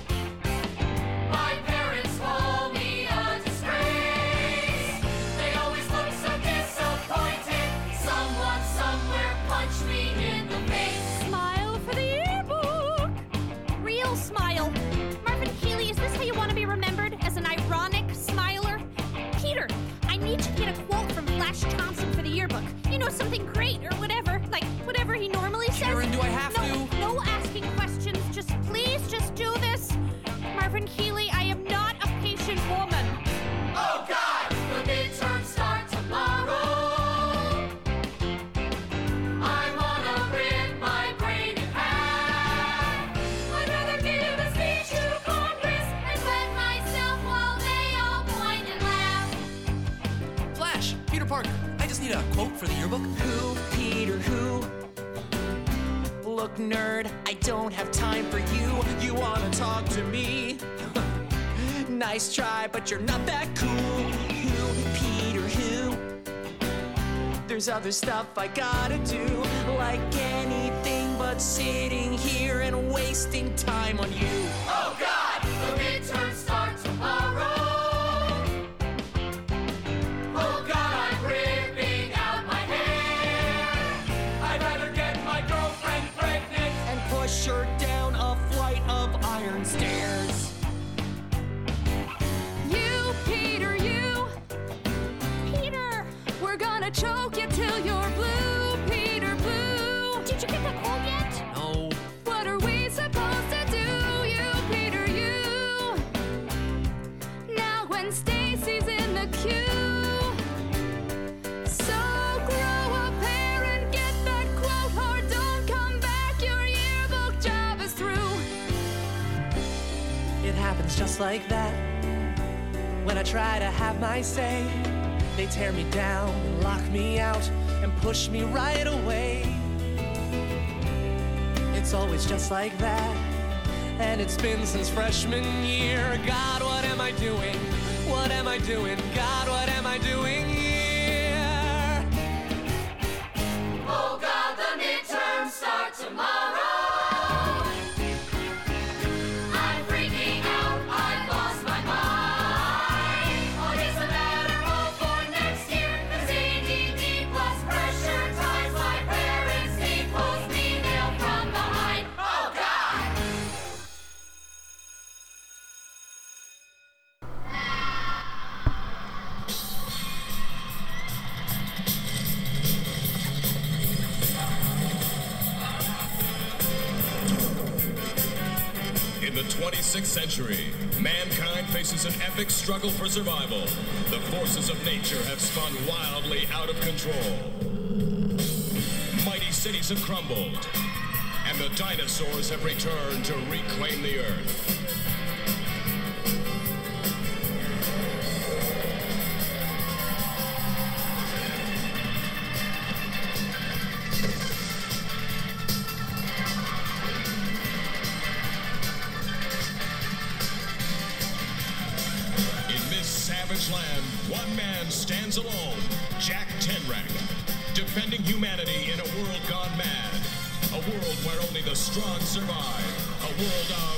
My parents call me a disgrace. They always look so disappointed. Someone somewhere punched me in the face. Smile for the yearbook. Real smile. Marvin Keeley, is this how you want to be remembered? As an ironic smiler? Peter, I need to get a quote from Flash Thompson for the yearbook. Something great or whatever. Like, whatever he normally says. Karen, do I have to? No asking questions. Please do this. Marvin Keeley, I am not a patient woman. Oh God, the midterms start tomorrow. I'm gonna rip my brain in half. I'd rather give a speech to Congress and wet myself while they all point and laugh. Flash, Peter Parker. I just need a quote for the yearbook. Who, Peter, who? Look, nerd, I don't have time for you. You wanna talk to me? Nice try, but you're not that cool. Who, Peter, who? There's other stuff I gotta do, like anything but sitting here and wasting time on you. Oh God, the midterms start tomorrow. Oh God, I'm ripping out my hair. I'd rather get my girlfriend pregnant and push her down a flight of iron stairs. You, Peter, you. Peter, we're gonna choke you till you're blue, Peter, blue. Did you get that quote yet? No. What are we supposed to do, you, Peter, you? Now when Stacy's in the queue, so grow a pair and get that quote or don't come back, your yearbook job is through. It happens just like that. When I try to have my say, they tear me down, lock me out, and push me right away. It's always just like that, and it's been since freshman year. God, what am I doing? What am I doing? God, what am I doing here? Oh God, the midterms start tomorrow. I'm freaking out, I've lost my mind. Oh, it doesn't matter, all for next year. 'Cause ADD plus pressure ties my parents' need pulls me nailed from behind. Oh God. 26th century, mankind faces an epic struggle for survival. The forces of nature have spun wildly out of control. Mighty cities have crumbled, and the dinosaurs have returned to reclaim the Earth. Land, one man stands alone, Jack Tenrak, defending humanity in a world gone mad, a world where only the strong survive, a world of